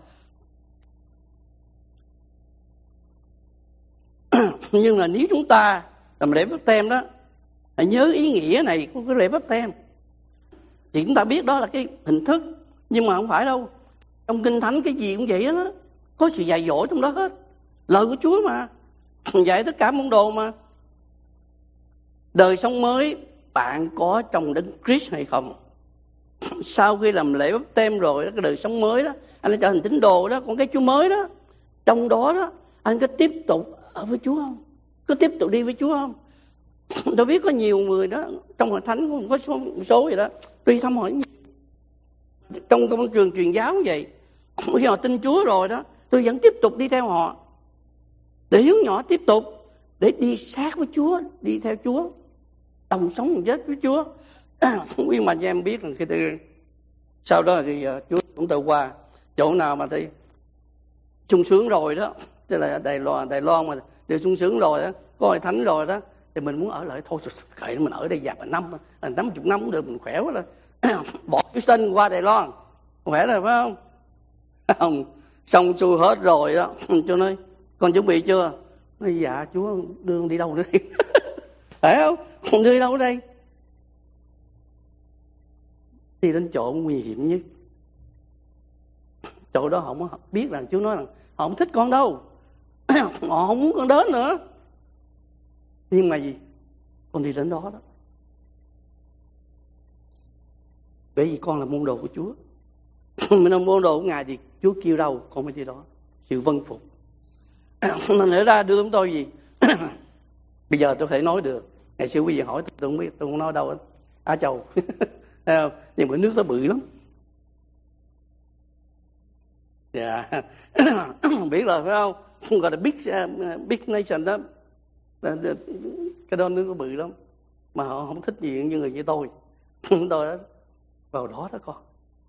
Nhưng là nếu chúng ta làm lễ báp têm đó, hãy nhớ ý nghĩa này của cái lễ báp têm. Thì chúng ta biết đó là cái hình thức, nhưng mà không phải đâu. Trong Kinh Thánh cái gì cũng vậy đó, có sự dạy dỗ trong đó hết. Lời của Chúa mà dạy tất cả môn đồ mà. Đời sống mới bạn có trong Đấng Christ hay không? Sau khi làm lễ báp têm rồi, cái đời sống mới đó, anh đã trở thành tín đồ đó, con cái Chúa mới đó. Trong đó đó, anh có tiếp tục ở với Chúa không? Có tiếp tục đi với Chúa không? Tôi biết có nhiều người đó, trong hội thánh cũng có số, số vậy đó, tuy thăm hỏi nhiều. Trong công trường truyền giáo như vậy, khi họ tin Chúa rồi đó, tôi vẫn tiếp tục đi theo họ. Để hướng nhỏ tiếp tục, để đi sát với Chúa, đi theo Chúa, đồng sống và chết với Chúa. Nguyên mà em biết rằng khi tôi, sau đó thì uh, Chúa cũng tự qua chỗ nào mà tôi sung sướng rồi đó, tức là Đài Loan, Đài Loan mà đều sung sướng rồi đó, có hội thánh rồi đó, thì mình muốn ở lại thôi, kệ mình ở đây vài năm, năm chục năm cũng được, mình khỏe quá rồi. Bỏ cái sân qua Đài Loan, khỏe rồi phải không? Không, xong xuôi hết rồi đó, cho nói con chuẩn bị chưa? Nói dạ Chúa đưa con đi đâu nữa? Phải không? Con đưa đi đâu đây? Đi đến chỗ nguy hiểm nhất. Chỗ đó họ không biết rằng Chúa nói rằng họ không thích con đâu. Họ không muốn con đến nữa. Nhưng mà gì? Con đi đến đó đó. Bởi vì con là môn đồ của Chúa. Mình là môn đồ của Ngài thì Chúa kêu đâu con mới đi đó. Sự vâng phục. Nên lẽ ra đưa chúng tôi gì? Bây giờ tôi có thể nói được. Ngày xưa quý vị hỏi tôi không biết, tôi không nói đâu. Á Châu. Nhưng mà nước nó bự lắm. Dạ. Biết rồi phải không? Gọi là big big nation đó. Cái đó nước nó bự lắm, mà họ không thích gì như người như tôi. Tôi đó vào đó đó con.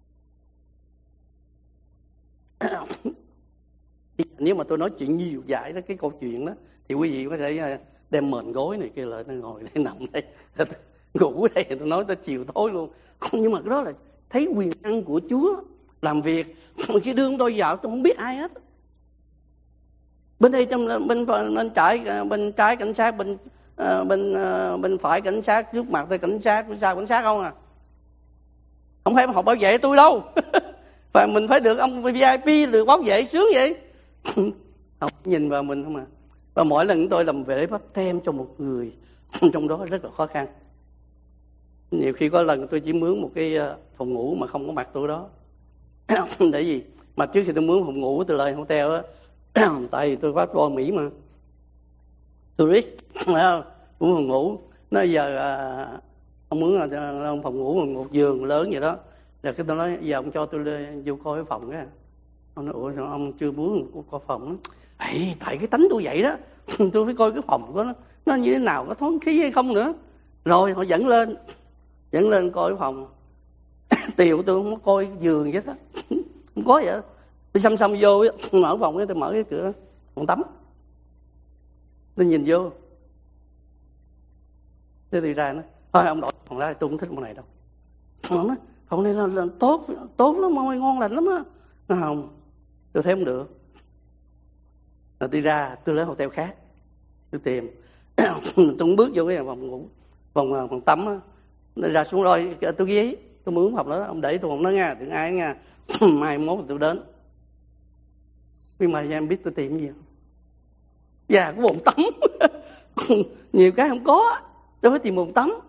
Nếu mà tôi nói chuyện nhiều dại đó cái câu chuyện đó thì quý vị có thể đem mền gối này kia lại, ngồi đây nằm đây ngủ đây, tôi nói tới chiều tối luôn. Nhưng mà cái đó là thấy quyền năng của Chúa làm việc. Khi đưa tôi vào tôi không biết ai hết. Bên đây trong bên bên trái bên trái cảnh sát, bên bên bên phải cảnh sát, trước mặt tôi cảnh sát, phía sau cảnh sát không à. Không phải học bảo vệ tôi đâu. Và mình phải được ông vê i pê, được bảo vệ sướng vậy. Không, nhìn vào mình không à. Và mỗi lần tôi làm về lễ báp têm cho một người trong đó rất là khó khăn. Nhiều khi có lần tôi chỉ mướn một cái phòng ngủ mà không có mặt tôi đó. Để gì? Mà trước khi tôi mướn phòng ngủ tôi lại hotel á. Tại vì tôi passport Mỹ mà. Tourist, phải không? Mướn phòng ngủ. Nói giờ à, ông mướn là phòng ngủ một giường lớn vậy đó. Rồi cái tôi nói giờ ông cho tôi vô coi cái phòng á. Ông nói ủa ông chưa mướn coi phòng á. Ê, tại cái tánh tôi vậy đó. Tôi phải coi cái phòng của nó nó như thế nào, có thoáng khí hay không nữa. Rồi họ dẫn lên dẫn lên coi cái phòng. Tiền của tôi không có coi giường vậy đó. Không có vậy. Tôi xăm xăm vô mở phòng cái tôi mở cái cửa phòng tắm. Tôi nhìn vô. Thế thì ra nó thôi ông đổi phòng ra, tôi không thích phòng này đâu. Ông nói phòng này là, là tốt tốt lắm, ngon lành lắm á. Nó không, tôi thấy không được. Rồi đi ra tôi lấy hotel khác, tôi tìm. Tôi bước vô cái phòng ngủ, phòng phòng tắm á, ra xuống rồi tôi ghi tôi mướn phòng đó, ông để tôi phòng đó nha, đừng ai nha. Mai mốt tôi đến. Nhưng mà em biết tôi tìm cái gì không? Dạ, có bồn tắm. Nhiều cái không có, tôi phải tìm bồn tắm.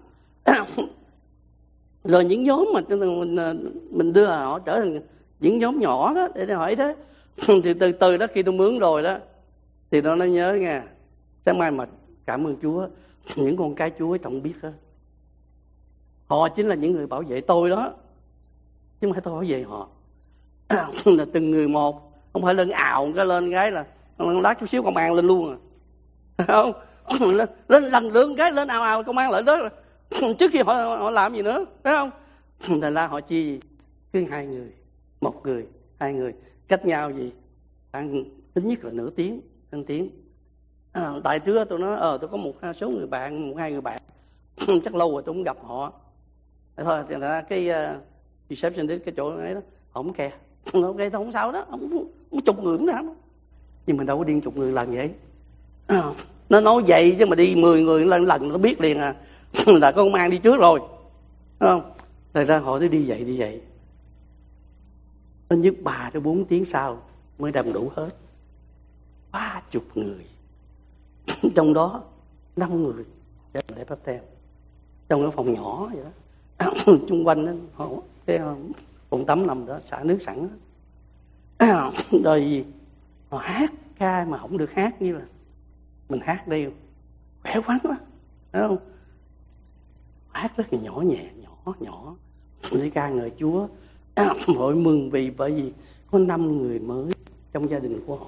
Rồi những nhóm mà mình mình đưa họ trở thành những nhóm nhỏ đó để hỏi đó. Thì từ từ đó khi tôi mướn rồi đó thì nó nó nhớ nha, sáng mai mà cảm ơn Chúa, những con cái Chúa trọng biết hết. Họ chính là những người bảo vệ tôi đó, chứ không phải tôi bảo vệ họ. Là từng người một, không phải lên ào cái lên cái là lát chút xíu công an lên luôn à. Không, lên, lên lần lượt cái lên ào ào công an lại đó rồi. Trước khi họ họ làm gì nữa, phải không? Thành ra họ chia gì? Cứ hai người, một người, hai người cách nhau gì? Khoảng ít nhất là nửa tiếng, nửa tiếng. À, tại trước tôi nói ờ tôi có một số người bạn, một hai người bạn chắc lâu rồi tôi không gặp họ. Thôi thì ra cái uh, receptionist cái chỗ ấy đó, không kè, nó ok không sao đó, không, không chục người cũng làm. Nhưng mình đâu có điên chục người lần vậy. À, nó nói vậy chứ mà đi mười người lần lần nó biết liền à. Là có công an đi trước rồi, đúng không? Rồi ra họ tới đi vậy đi vậy. Ít nhất ba tới bốn tiếng sau mới đầm đủ hết. Ba chục người. Trong đó năm người để báp têm. Trong cái phòng nhỏ vậy đó. Xung quanh đó, họ cái phòng tắm nằm đó, xả nước sẵn đó. Rồi họ hát ca mà không được hát như là mình hát đây khỏe khoắn quá, phải không? Hát rất là nhỏ nhẹ, nhỏ nhỏ để ca ngợi Chúa. Hội mừng vì bởi vì có năm người mới trong gia đình của họ.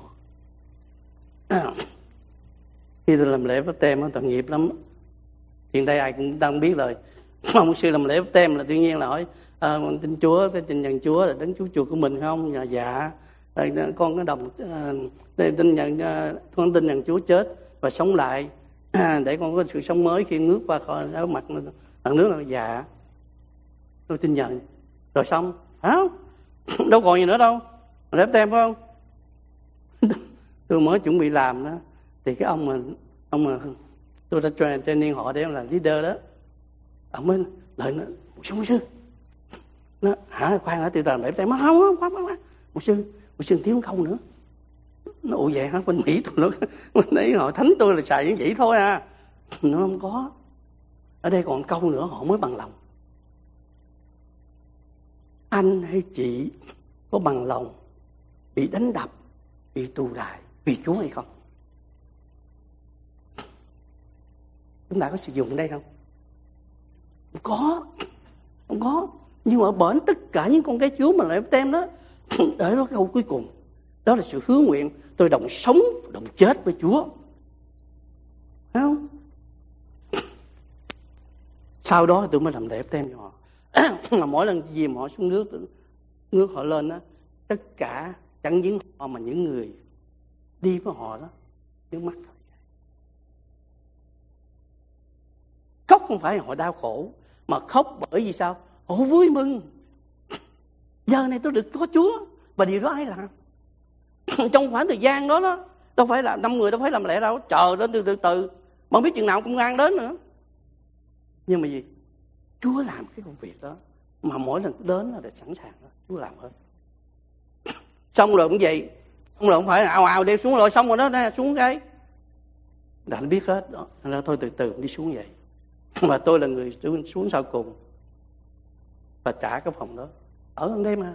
Khi tôi làm lễ báp têm nó tội nghiệp lắm. Hiện đây ai cũng đang biết rồi. Ông sư làm lễ báp têm là tự nhiên là hỏi à, tin Chúa, cái tin nhận Chúa là đấng Chúa chuộc của mình không? Dạ, dạ. Rồi con có đồng à, tin nhận con tin nhận Chúa chết và sống lại à, để con có sự sống mới khi ngước qua khỏi ở mặt mặt nước là dạ. Tôi tin nhận. Rồi xong, hả? Đâu còn gì nữa đâu. Lễ báp têm phải không? Tôi mới chuẩn bị làm đó thì cái ông mà ông mà tôi đã train training họ để làm leader đó, ông mới lại nó một sư một sư nó hả khoan hả từ từ lễ báp têm không không không không một sư một sư thiếu không nữa. Nó ủa vậy hả? Bên Mỹ tôi nó bên đấy họ thánh tôi là xài như vậy thôi à. Nó không có. Ở đây còn câu nữa họ mới bằng lòng. Anh hay chị có bằng lòng bị đánh đập, bị tù đày vì Chúa hay không? Chúng ta có sử dụng đây không? Không có. Không có. Nhưng mà ở bển tất cả những con cái Chúa mà lễ báp têm đó, để đó câu cuối cùng. Đó là sự hứa nguyện. Tôi đồng sống, đồng chết với Chúa. Thấy không? Sau đó tôi mới làm lễ báp-têm cho họ. Mà mỗi lần dìm họ xuống nước, nước họ lên đó, tất cả chẳng những họ mà những người đi với họ đó, nước mắt thôi. Khóc không phải họ đau khổ, mà khóc bởi vì sao? Họ vui mừng. Giờ này tôi được có Chúa. Và điều đó ai làm? Trong khoảng thời gian đó đó, đâu phải là năm người đâu phải làm lễ đâu, chờ đến từ từ từ, mà không biết chừng nào công an đến nữa. Nhưng mà gì? Chúa làm cái công việc đó, mà mỗi lần đến là để sẵn sàng đó, Chúa làm hết. Xong rồi cũng vậy, xong rồi không phải ào ào đeo xuống rồi xong rồi đó, nè xuống cái đã biết hết đó, nên thôi từ từ đi xuống vậy. Mà tôi là người xuống sau cùng và trả cái phòng đó ở trong đây mà.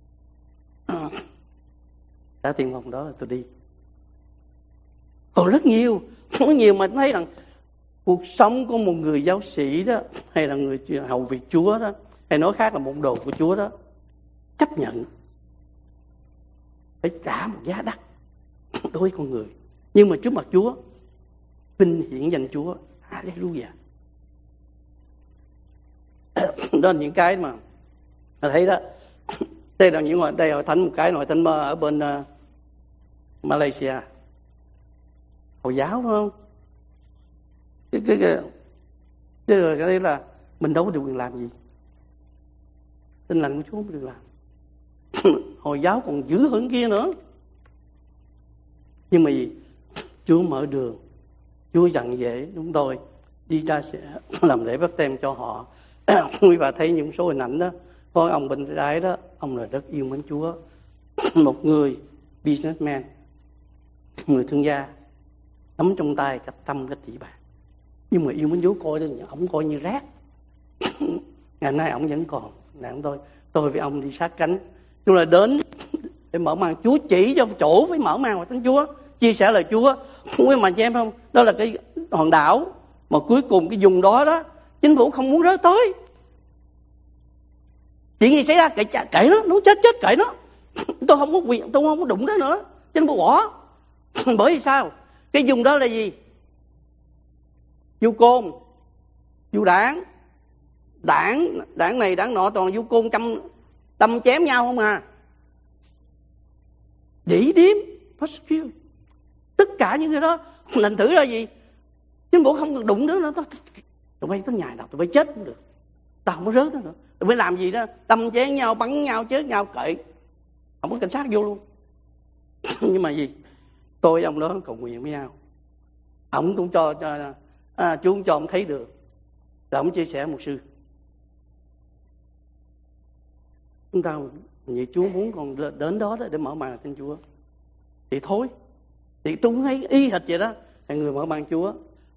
Trả tiền phòng đó là tôi đi. Còn rất nhiều, rất nhiều mà thấy rằng cuộc sống của một người giáo sĩ đó, hay là người hầu việc Chúa đó, hay nói khác là môn đồ của Chúa đó, chấp nhận phải trả một giá đắt đối với con người. Nhưng mà trước mặt Chúa, vinh hiển danh Chúa. Hallelujah. Đó là những cái mà mà thấy đó. Đây là những đây hội thánh, một cái hội thánh mơ ở bên uh, Malaysia, Hồi giáo phải không? Cái cái cái cái rồi cái đấy là mình đâu có được quyền làm gì. Tin lành của Chúa không được làm. Hồi giáo còn dữ hơn kia nữa. Nhưng mà gì? Chúa mở đường, Chúa dặn dễ chúng tôi đi ra sẽ làm lễ báp-têm cho họ. Quý bà thấy những số hình ảnh đó, có ông bên trái đó, ông là rất yêu mến Chúa, một người businessman, người thương gia, nắm trong tay cả trăm cái tỷ bạc, nhưng mà yêu mến Chúa, coi ông coi như rác. Ngày nay ông vẫn còn nặng tôi, tôi với ông đi sát cánh, chúng là đến để mở màn Chúa, chỉ cho chỗ phải mở màn của Thánh Chúa, chia sẻ lời Chúa. Quý mà cho em không, đó là cái hòn đảo mà cuối cùng cái vùng đó đó chính phủ không muốn rớt tới. Chuyện gì xảy ra kệ kệ nó, nó chết chết kệ nó. Tôi không có quyền, tôi không có đụng tới nữa, chính phủ bỏ. Bởi vì sao? Cái vùng đó là gì? Du côn, du đảng, đảng đảng này đảng nọ, toàn du côn chăm đâm chém nhau không à. Dĩ điếm, prosecute, tất cả những cái đó thành thử là gì? Chính phủ không được đụng tới nó. Tụi bay tới nhà nào tụi bay chết cũng được, tao không có rớt nữa. Tụi bay làm gì đó, đâm chém nhau, bắn nhau, chết nhau, kệ, không có cảnh sát vô luôn. Nhưng mà gì? Tôi với ông đó cầu nguyện với nhau, ông cũng cho, cho à, Chúa cũng cho ông thấy được, là ông chia sẻ một sư. Chúng ta vì Chúa muốn còn đến đó để mở màn cho Chúa thì thôi, thì tôi cũng thấy y hệt vậy đó. Là người mở màn Chúa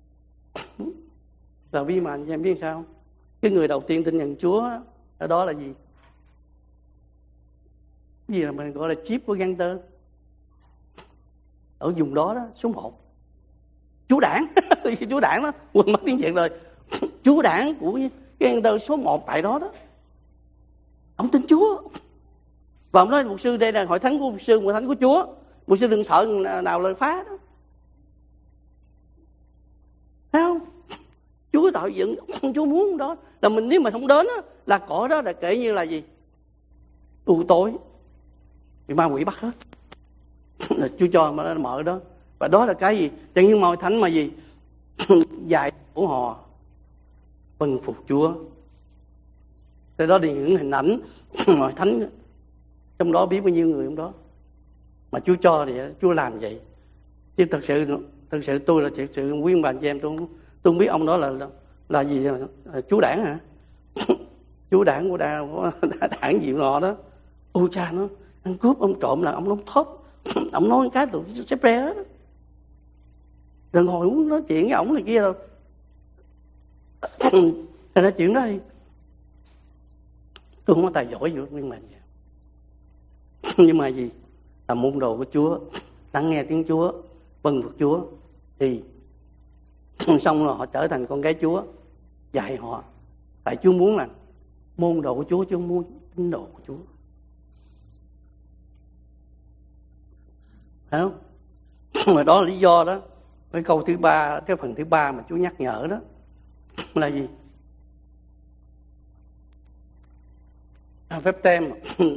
là vi màn, em biết sao? Cái người đầu tiên tin nhận Chúa ở đó là gì? Cái gì là mình gọi là chip của gangster ở vùng đó đó, số một. Chú đảng, chú đảng đó, quên mất tiếng Việt rồi. Chú đảng của cái gangster số một tại đó đó. Ông tin Chúa. Và ông nói mục sư đây là hội thánh của mục sư, hội thánh của Chúa. Mục sư đừng sợ nào lời phá đó. Thấy không? Chúa tạo dựng, Chúa muốn đó là mình, nếu mà không đến đó, là cõi đó là kể như là gì? Tù tội, thì ma quỷ bắt hết. Là Chúa cho mà nó mở đó. Và đó là cái gì? Chẳng những hội thánh mà gì? Dạy của họ vâng phục Chúa. Thế đó là những hình ảnh hội thánh, trong đó biết bao nhiêu người trong đó. Mà Chúa cho thì Chúa làm vậy. Chứ thật sự thật sự tôi là thật sự quý ông bà chị em, tôi không, tôi không biết ông đó là là, là gì, là chú đảng hả? Chú đảng của đảng, của đảng gì nọ đó. Ôi cha nó ăn cướp, ông trộm là ông đóng thớp. Ông nói cái tụi xếp re hết. Rồi ngồi uống nói chuyện với ổng này kia rồi. Thành ra chuyện đó thì tôi không có tài giỏi gì nhưng mà nhưng mà gì? Là môn đồ của Chúa, lắng nghe tiếng Chúa, vâng phục Chúa, thì xong rồi họ trở thành con gái Chúa, dạy họ. Tại Chúa muốn là môn đồ của Chúa, Chúa muốn tín đồ của Chúa. phải không? Mà đó là lý do đó. Cái câu thứ ba, cái phần thứ ba mà Chúa nhắc nhở đó là gì? À, phép tem.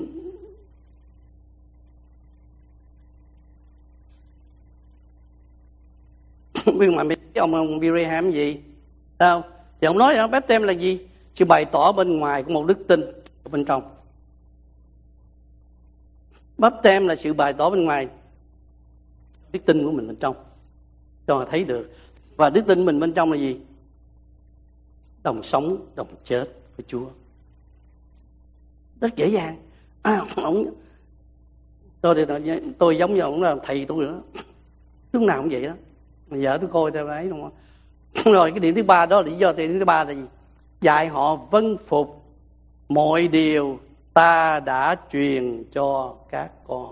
Nhưng mà ông ông Biraham gì? Sao? Thì ông nói phép tem là gì? Sự bày tỏ bên ngoài của một đức tin ở bên trong. Phép tem là sự bày tỏ bên ngoài đức tin của mình bên trong, cho họ thấy được. Và đức tin mình bên trong là gì? Đồng sống, đồng chết với Chúa. Rất dễ dàng. À, ông, tôi, tôi, tôi giống như ông là thầy tôi nữa. Lúc nào cũng vậy đó. Vợ tôi coi theo đấy đúng không? Rồi cái điểm thứ ba đó là lý do điểm thứ ba là gì? Dạy họ vâng phục mọi điều ta đã truyền cho các con.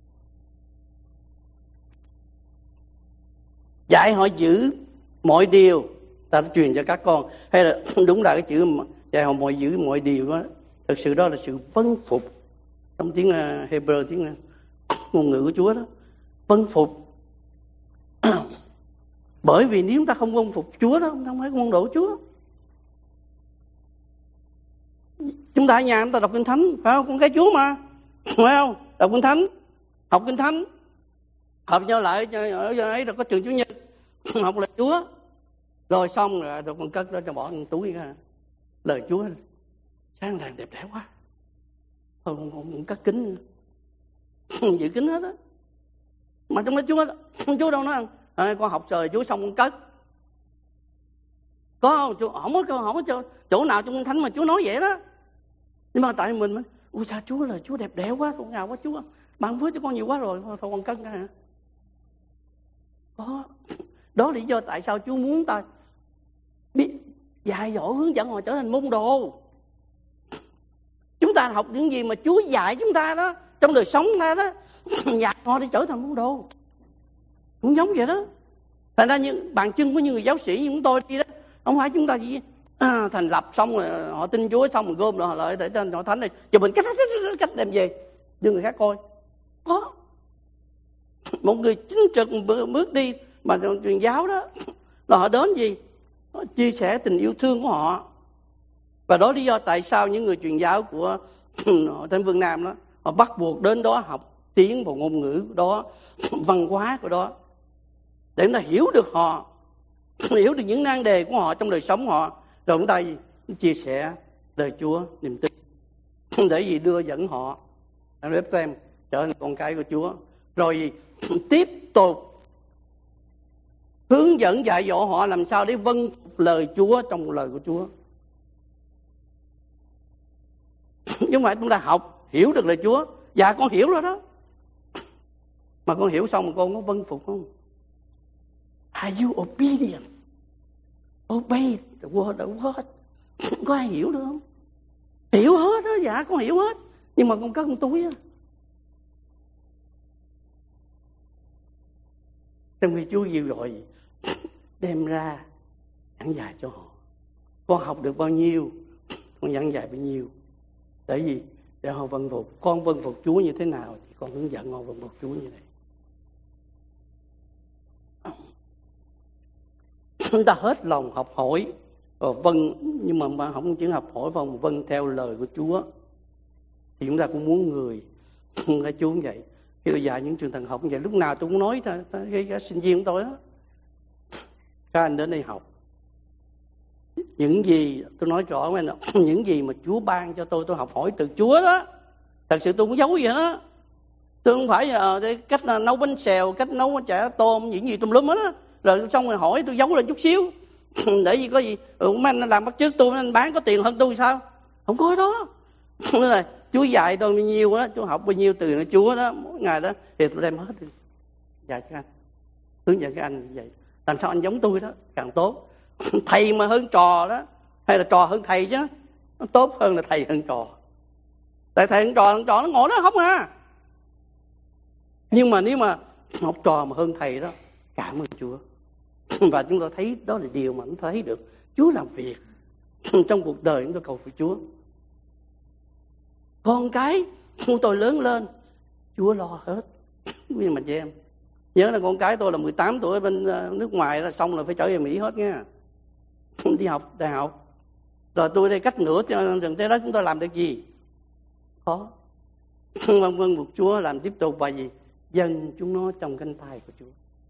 Dạy họ giữ mọi điều ta đã truyền cho các con. Hay là đúng là cái chữ dạy họ mọi giữ mọi điều đó, thực sự đó là sự vâng phục. Trong tiếng Hebrew, tiếng ngôn ngữ của Chúa đó, vâng phục. Bởi vì nếu chúng ta không vâng phục Chúa đó, không phải môn đồ của Chúa. Chúng ta ở nhà chúng ta đọc Kinh Thánh, phải không? Con cái Chúa mà, phải không? Đọc Kinh Thánh, học Kinh Thánh, hợp nhau lại ở ấy rồi có trường Chủ nhật, học lời Chúa, rồi xong rồi, rồi con cất đó cho bỏ trong túi ra. Lời Chúa sáng lạng đẹp đẽ quá, không không cất kính, giữ kính hết á. Mà trong đó Chúa, Chúa đâu nói à, con học lời Chúa xong con cất. Có không? Chúa, không có không có chỗ nào trong Kinh Thánh mà Chúa nói vậy đó. Nhưng mà tại mình, ui sao Chúa là Chúa đẹp đẽ quá, con ngào quá Chúa, ban phước cho con nhiều quá rồi, thôi, thôi con cất ra hả? Có. Đó là lý do tại sao Chúa muốn ta biết dạy dỗ hướng dẫn họ trở thành môn đồ. Chúng ta học những gì mà Chúa dạy chúng ta đó, trong đời sống ta đó, dạy họ để trở thành môn đồ. Cũng giống vậy đó. Thành ra như bàn chân của những người giáo sĩ như chúng tôi đi đó, không phải chúng ta gì à, thành lập xong rồi họ tin Chúa xong rồi gom lại lại để trên hội thánh này, giờ mình cách cách cách đem về đưa người khác coi. Có một người chính trực bước đi mà truyền giáo đó là họ đến gì? Họ chia sẻ tình yêu thương của họ. Và đó lý do tại sao những người truyền giáo của Thánh Vương Nam đó, họ bắt buộc đến đó học tiếng và ngôn ngữ đó, văn hóa của đó, để chúng ta hiểu được họ, hiểu được những nan đề của họ trong đời sống họ, rồi chúng ta chia sẻ lời Chúa, niềm tin, để gì đưa dẫn họ để xem trở thành con cái của Chúa, rồi tiếp tục hướng dẫn dạy dỗ họ làm sao để vâng lời Chúa trong lời của Chúa. Nhưng không phải chúng ta học hiểu được lời Chúa, dạ con hiểu rồi đó, mà con hiểu xong mà con có vâng phục không? Are you obedient? Obey the word of God. Có ai hiểu được không? Hiểu hết đó, dạ con hiểu hết, nhưng mà con cất trong túi á. Trong khi Chúa dìu gọi đem ra giảng dạy cho họ. Con học được bao nhiêu, con giảng dạy bao nhiêu. Tại vì để họ vâng phục. Con vâng phục Chúa như thế nào thì con hướng dẫn họ vâng phục Chúa như thế. Chúng ta hết lòng học hỏi và vâng, nhưng mà không chỉ học hỏi và vâng theo lời của Chúa, thì chúng ta cũng muốn người cái Chúa như vậy. Khi tôi dạy những trường thần học như vậy, lúc nào tôi cũng nói cái, cái, cái sinh viên của tôi đó, các anh đến đây học những gì tôi nói rõ với anh, những gì mà Chúa ban cho tôi tôi học hỏi từ Chúa đó. Thật sự tôi cũng giấu vậy đó, tôi không phải uh, cách uh, nấu bánh xèo, cách nấu chả tôm, những gì tùm lum hết á, rồi xong rồi hỏi tôi giấu lên chút xíu để gì có gì ừ, mấy anh làm bắt chước tôi, anh bán có tiền hơn tôi sao? Không có đó. Nên là Chúa dạy tôi bao nhiêu đó, Chúa học bao nhiêu từ nó Chúa đó, mỗi ngày đó thì tôi đem hết dạy cho anh, hướng dẫn các anh như vậy. Làm sao anh giống tôi đó càng tốt. Thầy mà hơn trò đó, hay là trò hơn thầy chứ, nó tốt hơn là thầy hơn trò. Tại thầy hơn trò, hơn trò nó ngồi đó không à. Nhưng mà nếu mà học trò mà hơn thầy đó, cảm ơn Chúa. Và chúng ta thấy đó là điều mà chúng ta thấy được Chúa làm việc trong cuộc đời. Chúng ta cầu với Chúa. Con cái của tôi lớn lên, Chúa lo hết. Nhưng mà chị em nhớ là con cái tôi là mười tám tuổi bên nước ngoài là xong là phải trở về Mỹ hết nha, đi học đại học. Rồi tôi đây cách nửa chừng tới đó chúng tôi làm được gì? Khó. Vâng vâng một Chúa làm tiếp tục và gì? Dâng chúng nó trong cánh tay của Chúa.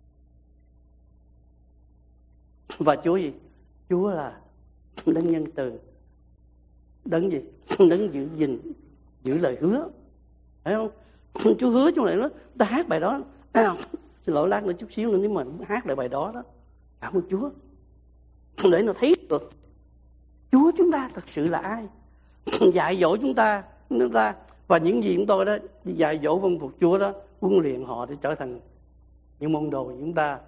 Và Chúa gì? Chúa là đấng nhân từ, đấng gì? Đấng giữ gìn, giữ lời hứa, phải không? Chúa hứa trong lời đó. Ta hát bài đó, à, xin lỗi lát nữa chút xíu nữa nếu mà hát lại bài đó đó, cảm ơn Chúa để nó thấy được Chúa chúng ta thật sự là ai, dạy dỗ chúng ta, chúng ta và những gì chúng tôi đó dạy dỗ vâng phục Chúa đó, huấn luyện họ để trở thành những môn đồ của chúng ta.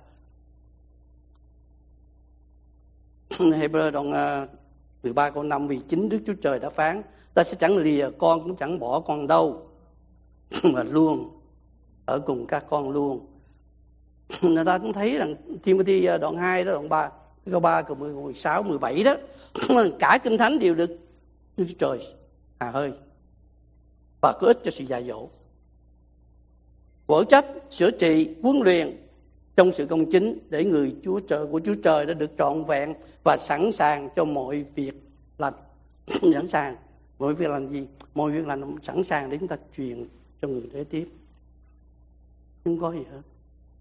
Hebrew đoạn mười ba câu năm, vì chính Đức Chúa Trời đã phán, ta sẽ chẳng lìa con cũng chẳng bỏ con đâu, mà luôn ở cùng các con luôn. Người ta cũng thấy rằng Timothy đoạn hai đó, đoạn ba câu ba câu mười sáu mười bảy đó, cả kinh thánh đều được Đức Chúa Trời hà hơi và có ích cho sự dạy dỗ, quở trách, sửa trị, huấn luyện trong sự công chính, để người Chúa Trời của Chúa Trời đã được trọn vẹn và sẵn sàng cho mọi việc lành. Sẵn sàng mọi việc lành gì? Mọi việc lành sẵn sàng để chúng ta truyền cho người kế tiếp. Không có gì hết.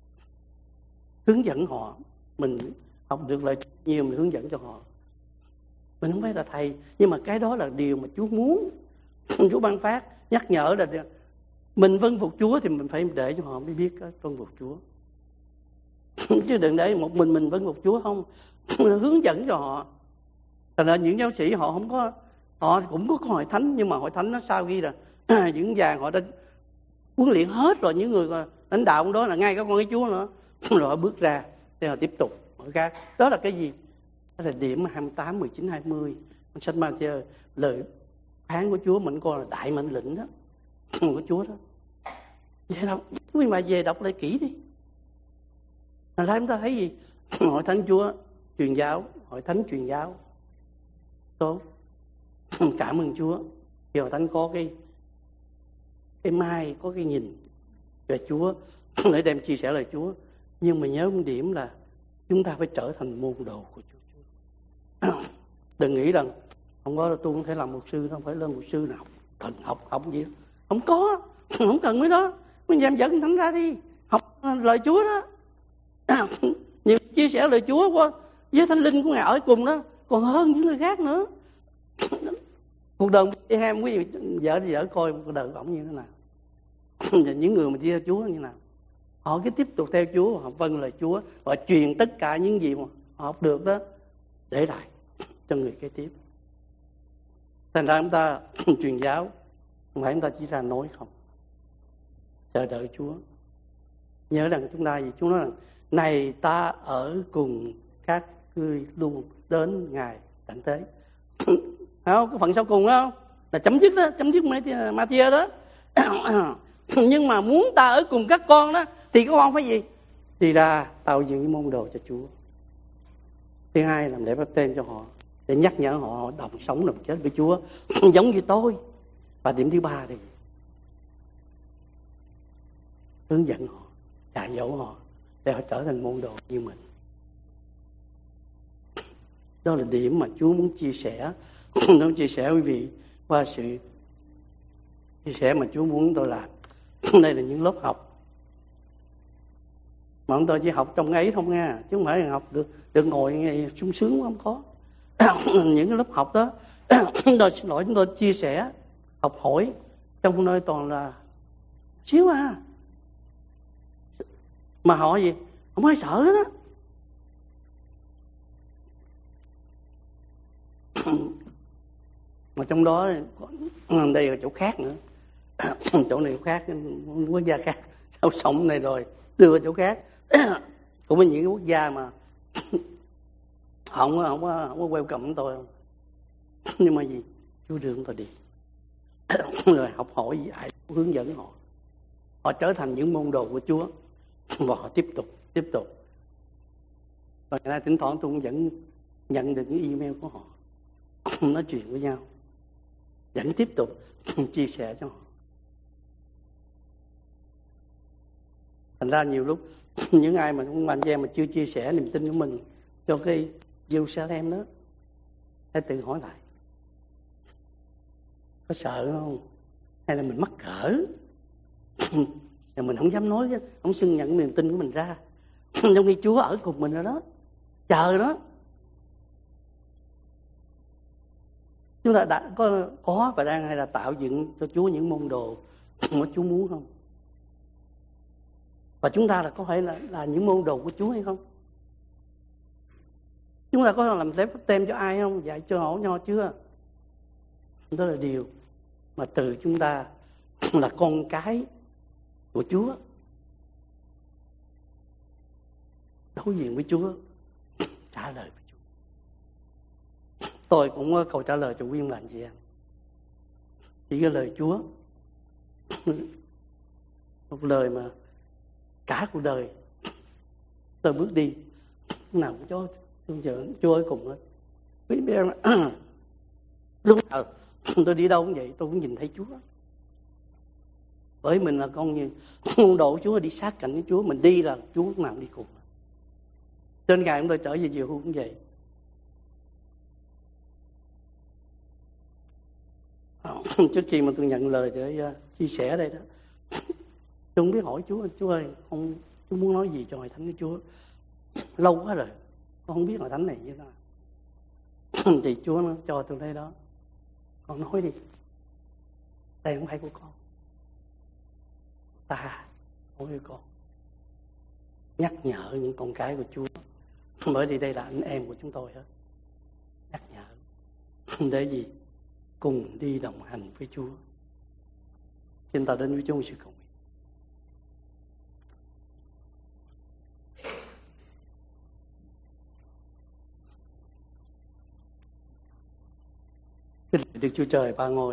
Hướng dẫn họ, mình học được lời nhiều mình hướng dẫn cho họ. Mình không phải là thầy, nhưng mà cái đó là điều mà Chúa muốn. Chúa ban phát, nhắc nhở là mình vâng phục Chúa thì mình phải để cho họ mới biết vâng phục Chúa. Chứ đừng để một mình mình vâng phục Chúa không. Hướng dẫn cho họ. Thành ra những giáo sĩ họ không có, họ cũng có hội thánh, nhưng mà hội thánh nó sau khi là những vàng họ đã huấn luyện hết rồi, những người lãnh đạo đó là ngay cả con cái Chúa nữa, rồi họ bước ra để họ tiếp tục. Đó là cái gì? Đó là điểm hai mươi tám, mười chín, hai mươi. Sách Ma-thi-ơ, lời phán của Chúa mình coi là đại mệnh lệnh đó của Chúa đó. Về đọc, quý bà về đọc lại kỹ đi. Là ra chúng ta thấy gì? Hội thánh Chúa truyền giáo, hội thánh truyền giáo tốt. Cảm ơn Chúa. Khi hội thánh có cái cái mai, có cái nhìn về Chúa để đem chia sẻ lời Chúa. Nhưng mà nhớ một điểm là chúng ta phải trở thành môn đồ của Chúa. Đừng nghĩ rằng không có là tôi không thể làm mục sư, không phải lên mục sư nào thần học học gì đó. Không có, không cần mấy đó. Mình dám dẫn thánh ra đi học lời Chúa đó. Nhiều chia sẻ lời Chúa qua với thánh linh của Ngài ở cùng đó còn hơn những người khác nữa. Cuộc đời em quý vị vợ thì vợ coi cuộc đời của ổng như thế nào. Và những người mà đi theo Chúa như thế nào, họ cứ tiếp tục theo Chúa, họ vâng lời Chúa và truyền tất cả những gì mà họ học được đó để lại cho người kế tiếp. Thành ra chúng ta truyền giáo không phải chúng ta chỉ ra nói không, chờ đợi Chúa. Nhớ rằng chúng ta gì? Chúa nói rằng này ta ở cùng các ngươi luôn đến ngày tận thế. Không, cái phần sau cùng không là chấm dứt đó, chấm dứt Ma-thi-ơ đó. Nhưng mà muốn ta ở cùng các con đó thì các con phải gì? Đi ra tạo dựng những môn đồ cho Chúa. Thứ hai làm lễ báp têm cho họ để nhắc nhở họ đồng sống đồng chết với Chúa giống như tôi. Và điểm thứ ba thì hướng dẫn họ, dạy dỗ họ để họ trở thành môn đồ như mình. Đó là điểm mà Chúa muốn chia sẻ. Muốn chia sẻ quý vị qua sự chia sẻ mà Chúa muốn tôi làm. Đây là những lớp học mà chúng tôi chỉ học trong ấy không nha, chứ không phải là học được được ngồi sung sướng không có. Những cái lớp học đó tôi xin lỗi chúng tôi chia sẻ học hỏi trong nơi toàn là xíu à, mà họ gì không ai sợ hết á. Mà trong đó đây là chỗ khác nữa, chỗ này chỗ khác, quốc gia khác, sau sống này rồi đưa vào chỗ khác. Cũng có những cái quốc gia mà không không có không có welcome tôi không. Nhưng mà gì Chúa đưa chúng tôi đi rồi học hỏi dạy hướng dẫn họ, họ trở thành những môn đồ của Chúa và họ tiếp tục tiếp tục. Rồi ngày nay thỉnh thoảng tôi cũng vẫn nhận được những email của họ, nói chuyện với nhau, vẫn tiếp tục chia sẻ cho họ. Thành ra nhiều lúc những ai mà không anh chị em mà chưa chia sẻ niềm tin của mình cho cái Jerusalem đó, hãy tự hỏi lại, có sợ không? Hay là mình mắc cỡ? Là mình không dám nói, không xưng nhận niềm tin của mình ra. Trong khi Chúa ở cùng mình rồi đó, chờ đó. Chúng ta đã có, có và đang hay là tạo dựng cho Chúa những môn đồ mà Chúa muốn không? Và chúng ta là có phải là, là những môn đồ của Chúa hay không? Chúng ta có làm phép tem cho ai không? Dạy cho hổ nho chưa? Đó là điều mà từ chúng ta là con cái của Chúa, đối diện với Chúa, trả lời với Chúa. Tôi cũng có câu trả lời cho quý bạn chị em. Chỉ cái lời Chúa, một lời mà cả cuộc đời tôi bước đi lúc nào cũng cho Chúa ở cùng hết. Quý biết không? Lúc nào tôi đi đâu cũng vậy, tôi cũng nhìn thấy Chúa. Bởi mình là con như môn đồ của Chúa, đi sát cạnh với Chúa, mình đi là Chúa lúc nào đi cùng. Trên ngày chúng tôi trở về chiều hưu cũng vậy. Trước khi mà tôi nhận lời để uh, chia sẻ đây đó, tôi không biết hỏi Chúa, Chúa ơi, không, Chúa muốn nói gì cho Hội Thánh của Chúa? Lâu quá rồi, con không biết Hội Thánh này như thế nào. Thì Chúa nó cho tôi đây đó, con nói đi, đây không phải của con, ta nói với con, nhắc nhở những con cái của Chúa, bởi vì đây là anh em của chúng tôi hết, nhắc nhở để gì? Cùng đi đồng hành với Chúa. Xin ta đến với Chúa sự cầu nguyện. Kính lạy Đức Chúa Trời ba ngôi,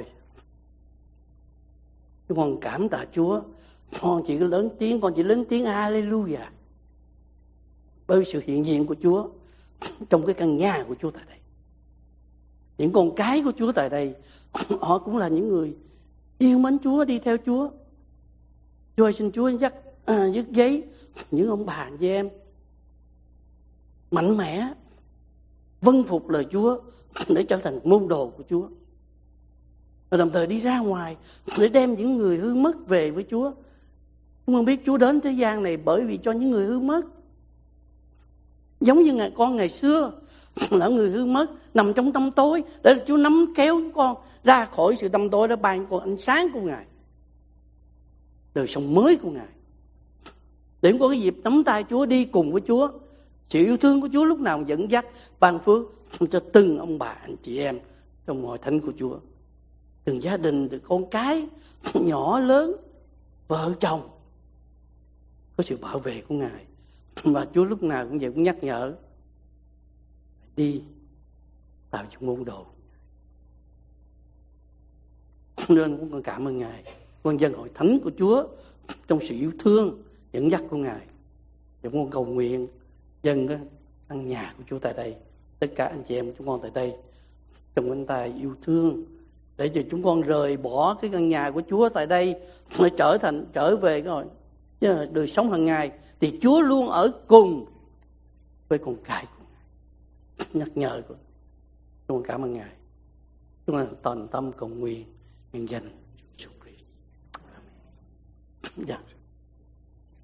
chúng con cảm tạ Chúa. Con chỉ lớn tiếng, con chỉ lớn tiếng Hallelujah, bởi sự hiện diện của Chúa trong cái căn nhà của Chúa tại đây. Những con cái của Chúa tại đây, họ cũng là những người yêu mến Chúa, đi theo Chúa. Chúa ơi, xin Chúa dắt à, dứt giấy những ông bà anh chị em mạnh mẽ, vâng phục lời Chúa để trở thành môn đồ của Chúa, và đồng thời đi ra ngoài để đem những người hư mất về với Chúa. Chúng con biết Chúa đến thế gian này bởi vì cho những người hư mất, giống như ngày con ngày xưa là người hư mất nằm trong tăm tối, để Chúa nắm kéo con ra khỏi sự tăm tối, để ban con ánh sáng của Ngài, đời sống mới của Ngài, để có cái dịp nắm tay Chúa, đi cùng với Chúa. Sự yêu thương của Chúa lúc nào dẫn dắt, ban phước cho từng ông bà anh chị em trong hội thánh của Chúa, từng gia đình, từ con cái nhỏ lớn, vợ chồng, có sự bảo vệ của Ngài. Và Chúa lúc nào cũng vậy, cũng nhắc nhở đi tạo cho môn đồ. Nên cũng con cảm ơn Ngài, con dân hội thánh của Chúa trong sự yêu thương dẫn dắt của Ngài. Và con cầu nguyện dân căn nhà của Chúa tại đây, tất cả anh chị em chúng con tại đây, trong cánh tay yêu thương, để cho chúng con rời bỏ cái căn nhà của Chúa tại đây, để trở thành trở về cái đời sống hàng ngày, thì Chúa luôn ở cùng với con cái của Ngài, nhắc nhở của. Chúng con cảm ơn Ngài. Chúng con toàn tâm cầu nguyện nhân danh Chúa Christ. Amen. Dạ.